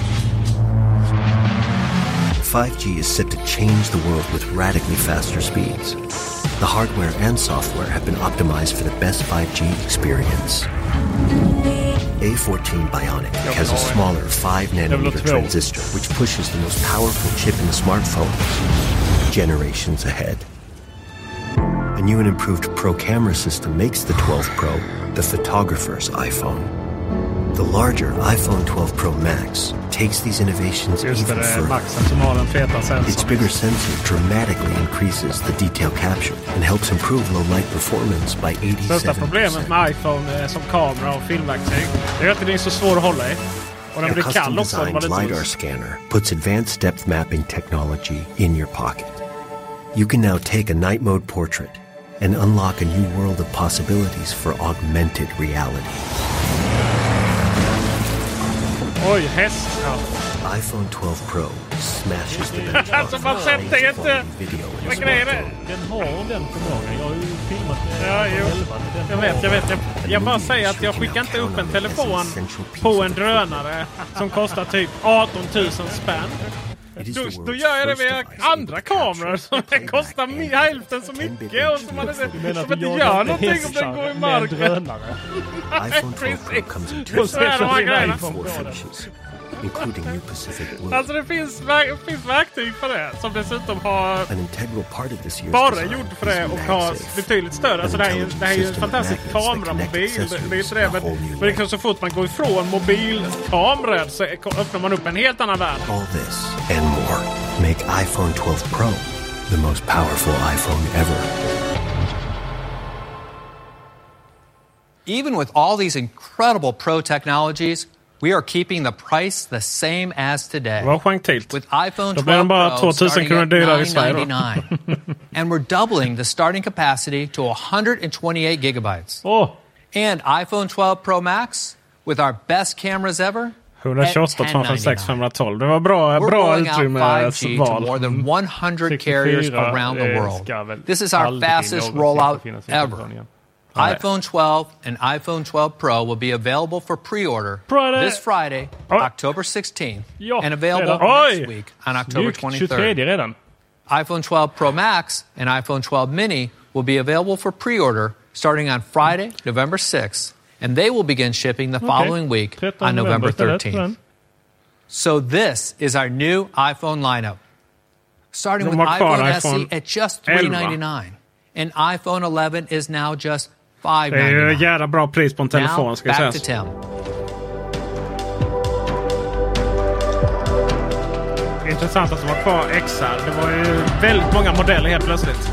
five G is set to change the world with radically faster speeds. The hardware and software have been optimized for the best five G experience. A fourteen Bionic has a smaller five nanometer transistor which pushes the most powerful chip in the smartphone generations ahead. A new and improved Pro camera system makes the twelve Pro the photographer's iPhone. The larger iPhone twelve Pro Max takes these innovations even further. Its bigger sensor dramatically increases the detail capture and helps improve low light performance by eighty-seven percent. Största problemet med iPhone som kamera och filmverktyg är att det är så svår att hålla i. Och den blir kall också. A custom-designed LiDAR scanner puts advanced depth mapping technology in your pocket. You can now take a night mode portrait and unlock a new world of possibilities for augmented reality. Oj, häst. Ja. iPhone twelve Pro smashes the benchmark. Alltså man sätter inte... Vad grejer det? Den har den förmågan. Jag har ju filmat med ja, jo. Jag vet, jag vet. Jag, jag bara säger att jag skickar inte upp en telefon på en drönare som kostar typ arton tusen spänn. Då, då gör jag det med andra kameror som kostar hälften så mycket och som man inte, som inte gör någonting om den går i marken. Precis. Så är de här grejerna. Alltså det finns, det finns verktyg för det som dessutom har bara gjort för det och har betydligt större. Alltså det här är, det här är ju en fantastisk kameramobil. Det, det är inte det, men, men det kan så fort man går ifrån mobilkameror så öppnar man upp en helt annan värld. All this and more make iPhone twelve Pro the most powerful iPhone ever. Even with all these incredible Pro technologies, we are keeping the price the same as today. With iPhone twelve Pro starting at nine ninety-nine. And we're doubling the starting capacity to one hundred twenty-eight gigabytes. Oh. And iPhone twelve Pro Max with our best cameras ever. one tjugoåtta tvåhundrasex femhundratolv. Det var bra, bra utrymme val. More than one hundred carriers around the world. This is our fastest rollout ever. iPhone twelve and iPhone twelve Pro will be available for pre-order Friday. this Friday, oh. October sixteenth, ja, and available redan. next week on October twenty-third. iPhone twelve Pro Max and iPhone twelve Mini will be available for pre-order starting on Friday, November sixth, and they will begin shipping the following okay. week on November thirteenth. So this is our new iPhone lineup, starting with iPhone S E at just three ninety-nine, and iPhone eleven is now just five ninety-nine. Det är ju jävla bra pris på en telefon, ska jag säga. Back to Tim. Intressant att de var kvar X R. Det var ju väldigt många modeller helt plötsligt.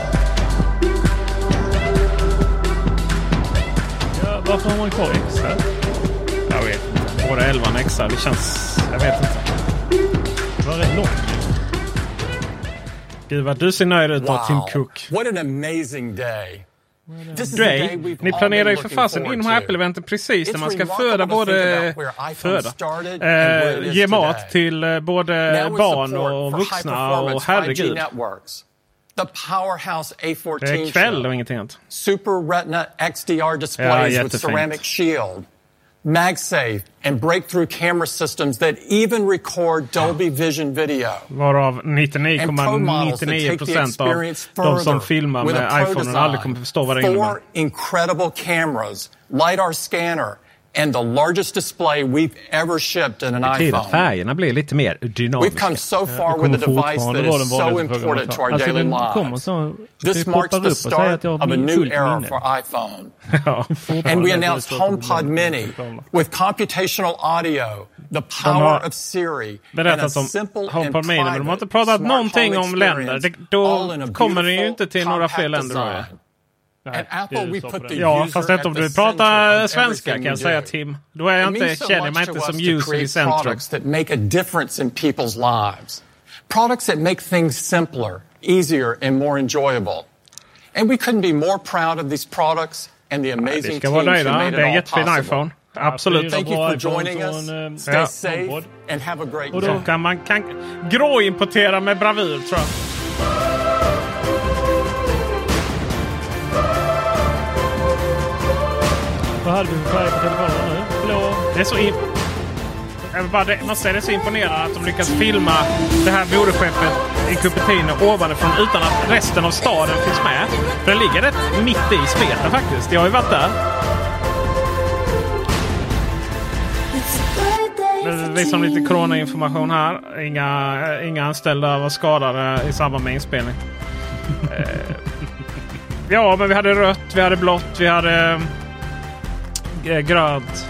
Ja, varför har man kvar X R? Jag vet inte. Både elva X R, det känns... Jag vet inte. Det var rätt långt. Gud vad du ser nöjd ut av Tim Cook. What an amazing day. Dre, ni planerar ju för fasen in på Apple-eventen precis när man ska föda både föda, eh, ge mat till eh, både barn och vuxna och herregud. The powerhouse A fourteen det är kväll och ingenting annat. Super Retina X D R displays ja, with ceramic shield, MagSafe and breakthrough camera systems that even record Dolby Vision video. Varav nittionio komma nittionio procent av de som filmar med iPhone aldrig kommer förstå vad det innebär. Four incredible cameras, LiDAR scanner and the largest display we've ever shipped in an iPhone. Färgerna blir lite mer dynamiska. We've come so far with a device that is so important to our daily lives. This marks the start of a new era for iPhone. And we announced HomePod Mini with computational audio, the power of Siri, and a simple and private de har inte pratat någonting om länder. Då kommer det ju inte till några fler länder. Ja, fast inte om du pratar svenska kan jag säga, Tim. Då är jag inte, känner mig inte som user i centrum. Products that make a difference in people's lives. Products that make things simpler, easier and more enjoyable. And we couldn't be more proud of these products and the amazing teams who made it all possible. iPhone. Absolut. Thank you for joining us. Stay safe and have a great day. Och då kan man kan gråimportera med bravur, tror jag. hade vi färg på telefonen nu. Blå. Det är så in... Jag vill bara det, man säger det är så imponerande att de lyckas filma det här moderskeppet i Cupertino ovanifrån utan att resten av staden finns med. För det ligger rätt mitt i Speta faktiskt. Jag har ju varit där. Vi som lite coronainformation här. Inga, inga anställda var skadade i samband med inspelning. eh, ja, men vi hade rött, vi hade blått, vi hade eh, grönt.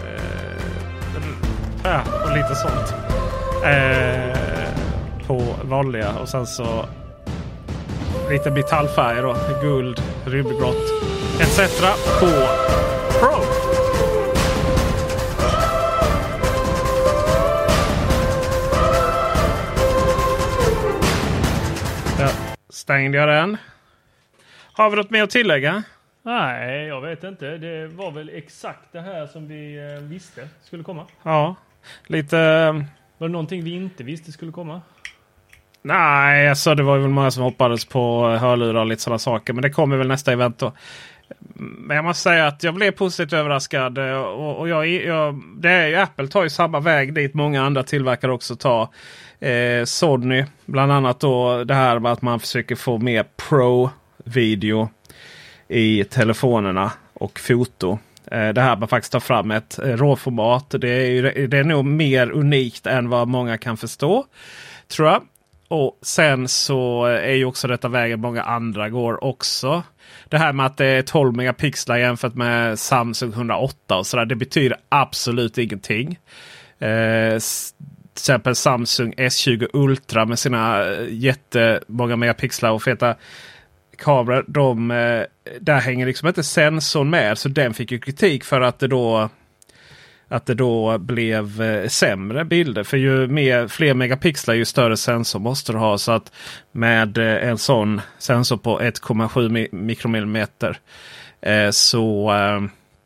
Ja, och lite sånt. Eh, på vanliga. Och sen så lite metallfärger då. Guld, rymdgrått et cetera på Pro. Ja, stängde jag den. Har vi något mer att tillägga? Nej, jag vet inte. Det var väl exakt det här som vi eh, visste skulle komma. Ja, lite... Var det någonting vi inte visste skulle komma? Nej, alltså det var väl många som hoppades på hörlurar och lite sådana saker. Men det kommer väl nästa event då. Men jag måste säga att jag blev positivt överraskad. Och, och jag, jag, det är, Apple tar ju samma väg dit många andra tillverkare också tar. Eh, Sony, bland annat då det här med att man försöker få mer Pro-video i telefonerna och foto. Det här man faktiskt tar fram ett råformat. Det är, ju, det är nog mer unikt än vad många kan förstå, tror jag. Och sen så är ju också detta vägen många andra går också. Det här med att det är tolv megapixlar jämfört med Samsung etthundraåtta och sådär. Det betyder absolut ingenting. Eh, till exempel Samsung S tjugo Ultra med sina jättemånga megapixlar och feta kameror, de, där hänger liksom inte sensorn med, så den fick ju kritik för att det då att det då blev eh, sämre bilder, för ju mer, fler megapixlar ju större sensor måste du ha, så att med eh, en sån sensor på ett komma sju mi- mikromillimeter eh, så eh,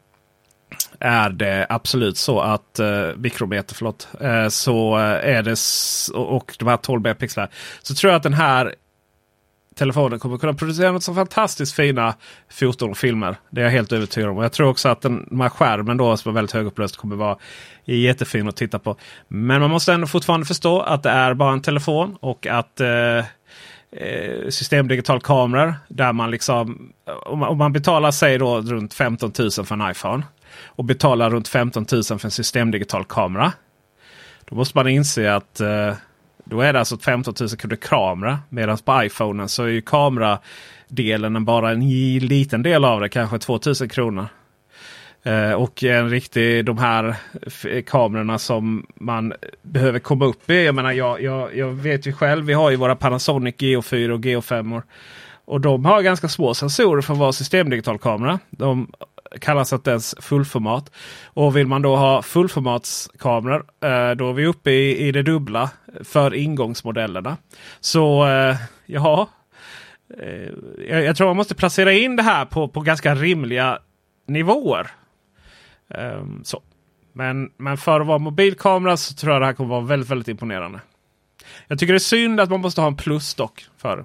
är det absolut så att eh, mikrometer, förlåt, eh, så är det s- och de här tolv megapixlar, så tror jag att den här telefonen kommer kunna producera något så fantastiskt fina foton och filmer. Det är jag helt övertygad om. Och jag tror också att den, den här skärmen då som är väldigt högupplöst kommer vara jättefin att titta på. Men man måste ändå fortfarande förstå att det är bara en telefon och att eh, systemdigital kameror där man liksom, om man, om man betalar sig då runt femton tusen för en iPhone och betalar runt femton tusen för en systemdigital kamera, då måste man inse att eh, då är det alltså femton tusen kronor kamera. Medan på iPhonen så är ju kameradelen bara en liten del av det. Kanske tvåtusen kronor. Eh, och en riktig, de här f- kamerorna som man behöver komma upp i. Jag menar, jag, jag, jag vet ju själv. Vi har ju våra Panasonic G O fyra och G O fem. Och de har ganska små sensorer för att vara systemdigital kamera. De kallas att det är fullformat. Och vill man då ha fullformatskameror, eh, då är vi uppe i, i det dubbla för ingångsmodellerna. Så eh, ja, eh, jag, jag tror man måste placera in det här på, på ganska rimliga nivåer. Eh, så. Men, men för att vara mobilkamera så tror jag det här kommer vara väldigt, väldigt imponerande. Jag tycker det är synd att man måste ha en plusdock för det.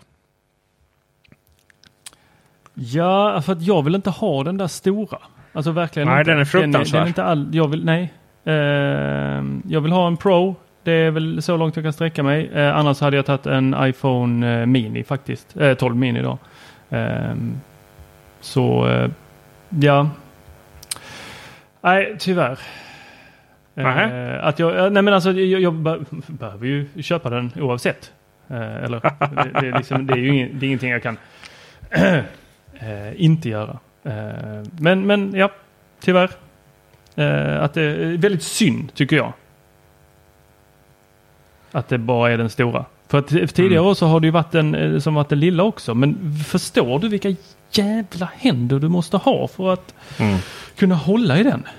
Ja, för att jag vill inte ha den där stora. Alltså verkligen. Nej, inte. Den är fruktansvärd. Den är, den är inte all, jag vill, nej. Uh, jag vill ha en Pro. Det är väl så långt jag kan sträcka mig. Uh, annars hade jag tagit en iPhone uh, Mini faktiskt. Uh, tolv Mini då. Uh, så, uh, ja. Nej, tyvärr. Uh, att jag, nej men alltså, jag, jag behöver ju köpa den oavsett. Uh, eller, det, det, är liksom, det är ju ingen, det är ingenting jag kan Uh, inte göra. Uh, men, men ja, tyvärr. Uh, att det är väldigt synd, tycker jag. Att det bara är den stora. För att tidigare mm. så har det ju varit den som varit den lilla också. Men förstår du vilka jävla händer du måste ha för att mm. kunna hålla i den?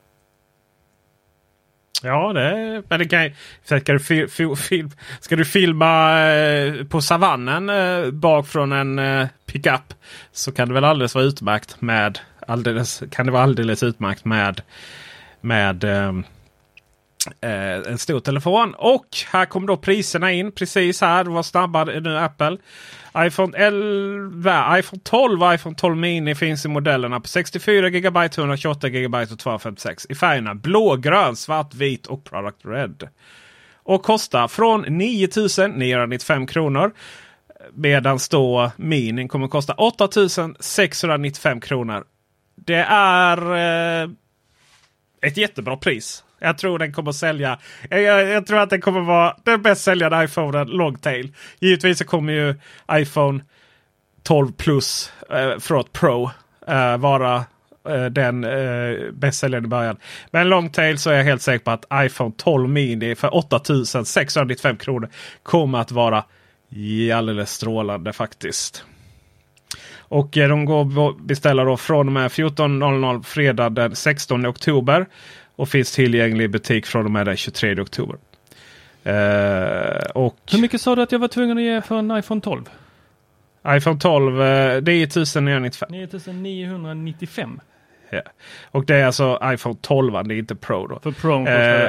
Ja, det är, men det kan, ska, du fil, fil, fil, ska du filma eh, på savannen eh, bak från en eh, pickup, så kan det väl alldeles vara utmärkt med alldeles, kan det vara alldeles utmärkt med med eh, Eh, en stor telefon. Och här kom då priserna in. Precis här. Det var snabbare nu Apple. iPhone elva, iPhone tolv och iPhone tolv mini finns i modellerna på sextiofyra gigabyte, etthundratjugoåtta gigabyte och tvåhundrafemtiosex. I färgerna blågrön, svart, vit och product red. Och kostar från nio tusen niohundranittiofem kronor. Medan då minin kommer kosta åtta tusen sexhundranittiofem kronor. Det är eh, ett jättebra pris. Jag tror den kommer att sälja. Jag, jag, jag tror att den kommer vara den bäst säljande iPhonen longtail. Givetvis så kommer ju iPhone tolv plus eh, förlåt Pro eh, vara eh, den eh, bäst säljande i början. Men longtail så är jag helt säker på att iPhone tolv mini för åtta tusen sexhundranittiofem kronor kommer att vara alldeles strålande faktiskt. Och eh, de går att beställa då från och med fjorton noll noll fredag den sextonde oktober. Och finns tillgänglig i butik från och med den tjugotredje oktober. Eh, och hur mycket sa du att jag var tvungen att ge för en iPhone tolv? iPhone tolv, eh, nio tusen niohundranittiofem. nio tusen niohundranittiofem? Ja. Och det är alltså iPhone tolv, det är inte Pro då. För Pro eh,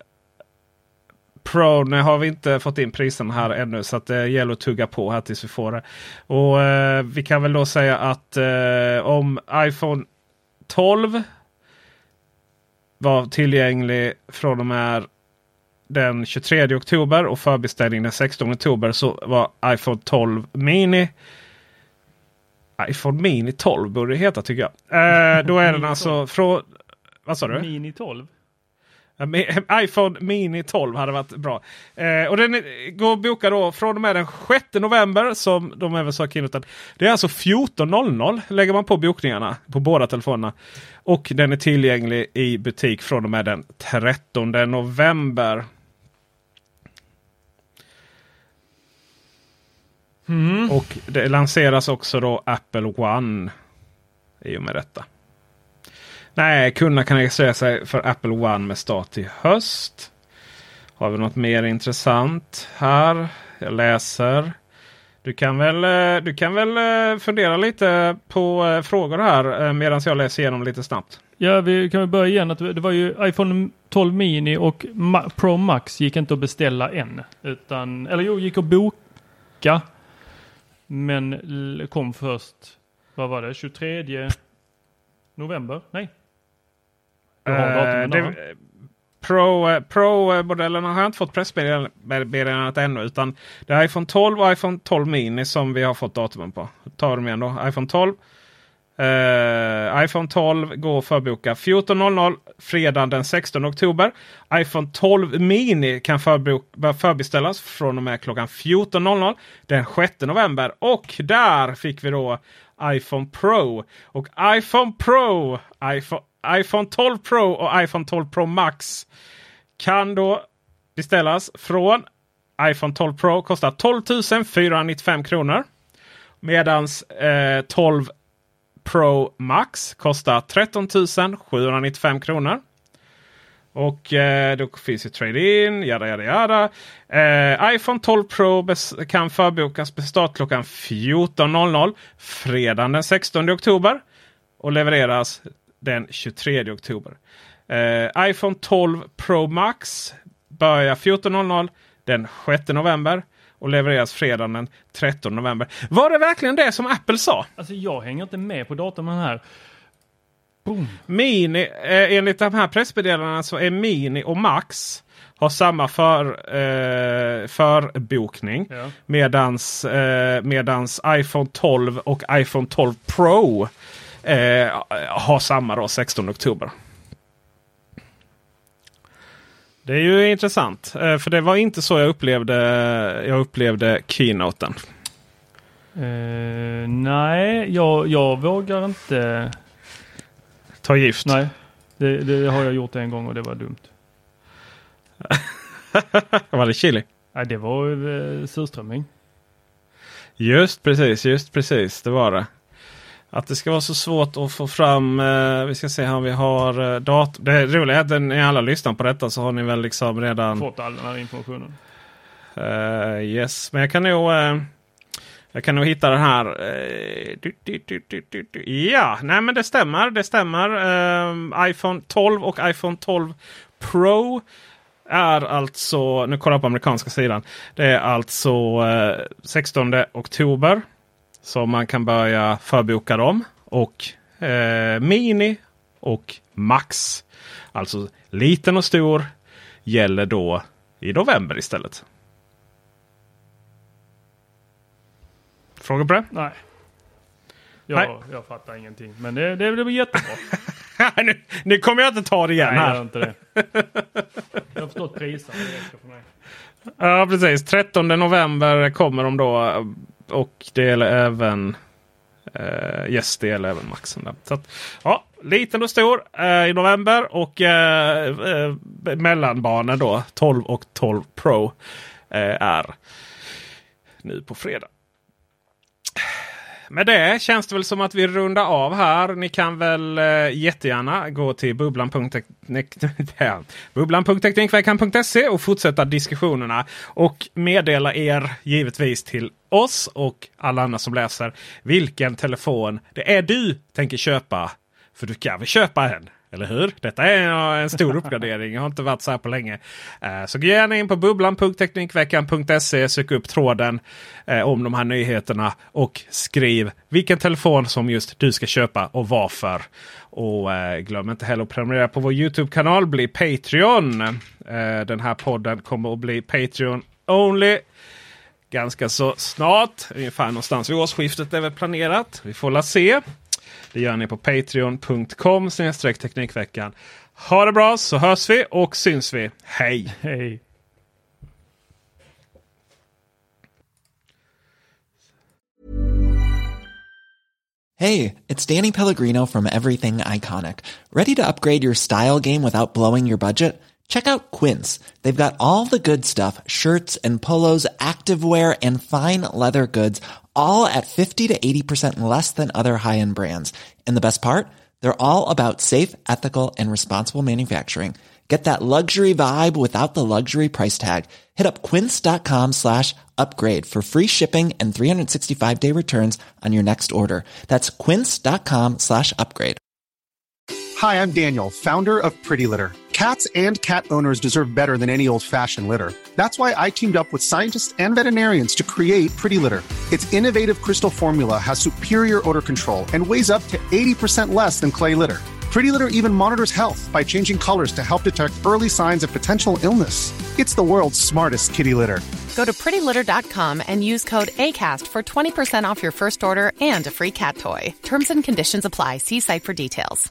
Pro nu har vi inte fått in prisen här ännu, så att det gäller att tugga på här tills vi får det. Och eh, vi kan väl då säga att eh, om iPhone tolv var tillgänglig från och med den tjugotredje oktober och förbeställning den sextonde oktober, så var iPhone tolv mini iPhone mini tolv borde det heta tycker jag. Eh, då är den alltså från, vad sa du? Mini tolv? iPhone mini tolv hade varit bra. Eh, och den går att boka då från och med den sjätte november som de även sa kinutan. Det är alltså fjorton noll noll lägger man på bokningarna på båda telefonerna. Och den är tillgänglig i butik från och med den trettonde november. Mm. Och det lanseras också då Apple One i och med detta. Nej, kunderna kan registrera sig för Apple One med start i höst. Har vi något mer intressant här? Jag läser. Du kan väl, du kan väl fundera lite på frågor här medan jag läser igenom lite snabbt. Ja, vi kan väl börja igen. Att det var ju iPhone tolv mini och Pro Max gick inte att beställa än. Utan, eller jo, gick att boka. Men kom först, vad var det, tjugotredje november? Nej. Uh, det, Pro, Pro-modellerna har jag inte fått pressmeddelandet ännu, utan det är iPhone tolv och iPhone tolv mini som vi har fått datumen på. Tar dem igen då. iPhone tolv. Uh, iPhone tolv går förboka fjorton noll noll fredag den sextonde oktober. iPhone tolv mini kan förboka, förbeställas från och med klockan fjorton noll noll den sjätte november. Och där fick vi då iPhone Pro. Och iPhone Pro, iPhone iPhone tolv Pro och iPhone tolv Pro Max kan då beställas från iPhone tolv Pro. Kostar tolv tusen fyrahundranittiofem kronor. Medans eh, tolv Pro Max kostar tretton tusen sjuhundranittiofem kronor. Och eh, då finns ju trade-in, jada jada jada. Eh, iPhone tolv Pro bes- kan förbokas med start klockan fjorton noll noll fredag den sextonde oktober. Och levereras den tjugotredje oktober. Eh, iPhone tolv Pro Max börjar fjorton noll noll den sjätte november och levereras fredagen den trettonde november. Var det verkligen det som Apple sa? Alltså jag hänger inte med på datumen här. Boom. Mini, eh, enligt de här pressmeddelandena så är Mini och Max har samma för, eh, förbokning. Ja. Medans, eh, medans iPhone tolv och iPhone tolv Pro Eh, har samma då sextonde oktober. Det är ju intressant. Eh, för det var inte så jag upplevde jag upplevde keynoten. Eh, nej, jag, jag vågar inte ta gift. Nej, det, det har jag gjort en gång och det var dumt. Var det chili? Nej, det var eh, surströmming. Just precis, just precis. Det var det. Att det ska vara så svårt att få fram, eh, vi ska se här, vi har eh, dator. Det är roligt att när alla lyssnar på detta så har ni väl liksom redan fått all den här informationen. Uh, yes, men jag kan nog uh, jag kan nog hitta den här. Uh, du, du, du, du, du, du. Ja, nej men det stämmer, det stämmer. Uh, iPhone tolv och iPhone tolv Pro är alltså, nu kollar jag på amerikanska sidan. Det är alltså eh, sextonde oktober som man kan börja förboka dem. Och eh, Mini och Max, alltså liten och stor, gäller då i november istället. Frågor på det? Nej. Jag, Nej. jag fattar ingenting. Men det, det blir jättebra. nu, nu kommer jag inte ta det igen. Nej, här. Jag gör inte det. Jag har förstått priser. För mig. Ja, precis. trettonde november kommer de då. Och det gäller även uh, yes, det gäller även Maxen där. Så att, ja, liten och stor uh, i november. Och uh, uh, mellanbanan då, tolv och tolv Pro uh, är nu på fredag. Med det känns det väl som att vi rundar av här. Ni kan väl eh, jättegärna gå till bubblan punkt teknikveckan punkt se och fortsätta diskussionerna. Och meddela er givetvis till oss och alla andra som läser vilken telefon det är du tänker köpa. För du kan väl köpa en. Eller hur? Detta är en stor uppgradering. Jag har inte varit så här på länge. Så gå gärna in på bubblan punkt teknikveckan punkt se. Sök upp tråden om de här nyheterna. Och skriv vilken telefon som just du ska köpa och varför. Och glöm inte heller att prenumerera på vår YouTube-kanal. Bli Patreon. Den här podden kommer att bli Patreon only. Ganska så snart. Ungefär någonstans vid årsskiftet är väl planerat. Vi får la se. Det gör ni på patreon punkt com snedstreck teknikveckan. Ha det bra, så hörs vi och syns vi. Hej! Hej! Hey, it's Danny Pellegrino from Everything Iconic. Ready to upgrade your style game without blowing your budget? Check out Quince. They've got all the good stuff, shirts and polos, activewear and fine leather goods, all at fifty to eighty percent less than other high-end brands. And the best part? They're all about safe, ethical, and responsible manufacturing. Get that luxury vibe without the luxury price tag. Hit up quince.com slash upgrade for free shipping and three sixty-five day returns on your next order. That's quince.com slash upgrade. Hi, I'm Daniel, founder of Pretty Litter. Cats and cat owners deserve better than any old-fashioned litter. That's why I teamed up with scientists and veterinarians to create Pretty Litter. Its innovative crystal formula has superior odor control and weighs up to eighty percent less than clay litter. Pretty Litter even monitors health by changing colors to help detect early signs of potential illness. It's the world's smartest kitty litter. Go to pretty litter dot com and use code ACAST for twenty percent off your first order and a free cat toy. Terms and conditions apply. See site for details.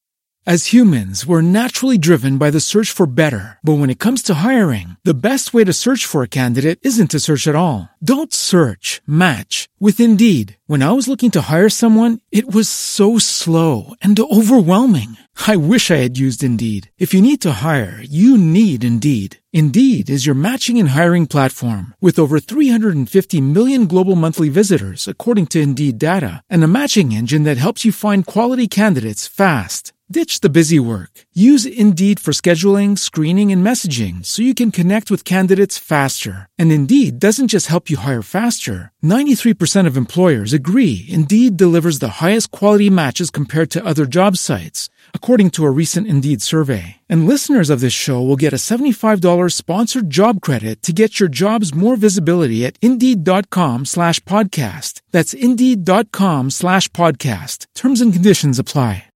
As humans, we're naturally driven by the search for better. But when it comes to hiring, the best way to search for a candidate isn't to search at all. Don't search, match with Indeed. When I was looking to hire someone, it was so slow and overwhelming. I wish I had used Indeed. If you need to hire, you need Indeed. Indeed is your matching and hiring platform with over three hundred fifty million global monthly visitors, according to Indeed data, and a matching engine that helps you find quality candidates fast. Ditch the busy work. Use Indeed for scheduling, screening, and messaging so you can connect with candidates faster. And Indeed doesn't just help you hire faster. ninety-three percent of employers agree Indeed delivers the highest quality matches compared to other job sites, according to a recent Indeed survey. And listeners of this show will get a seventy-five dollars sponsored job credit to get your jobs more visibility at Indeed.com slash podcast. That's Indeed.com slash podcast. Terms and conditions apply.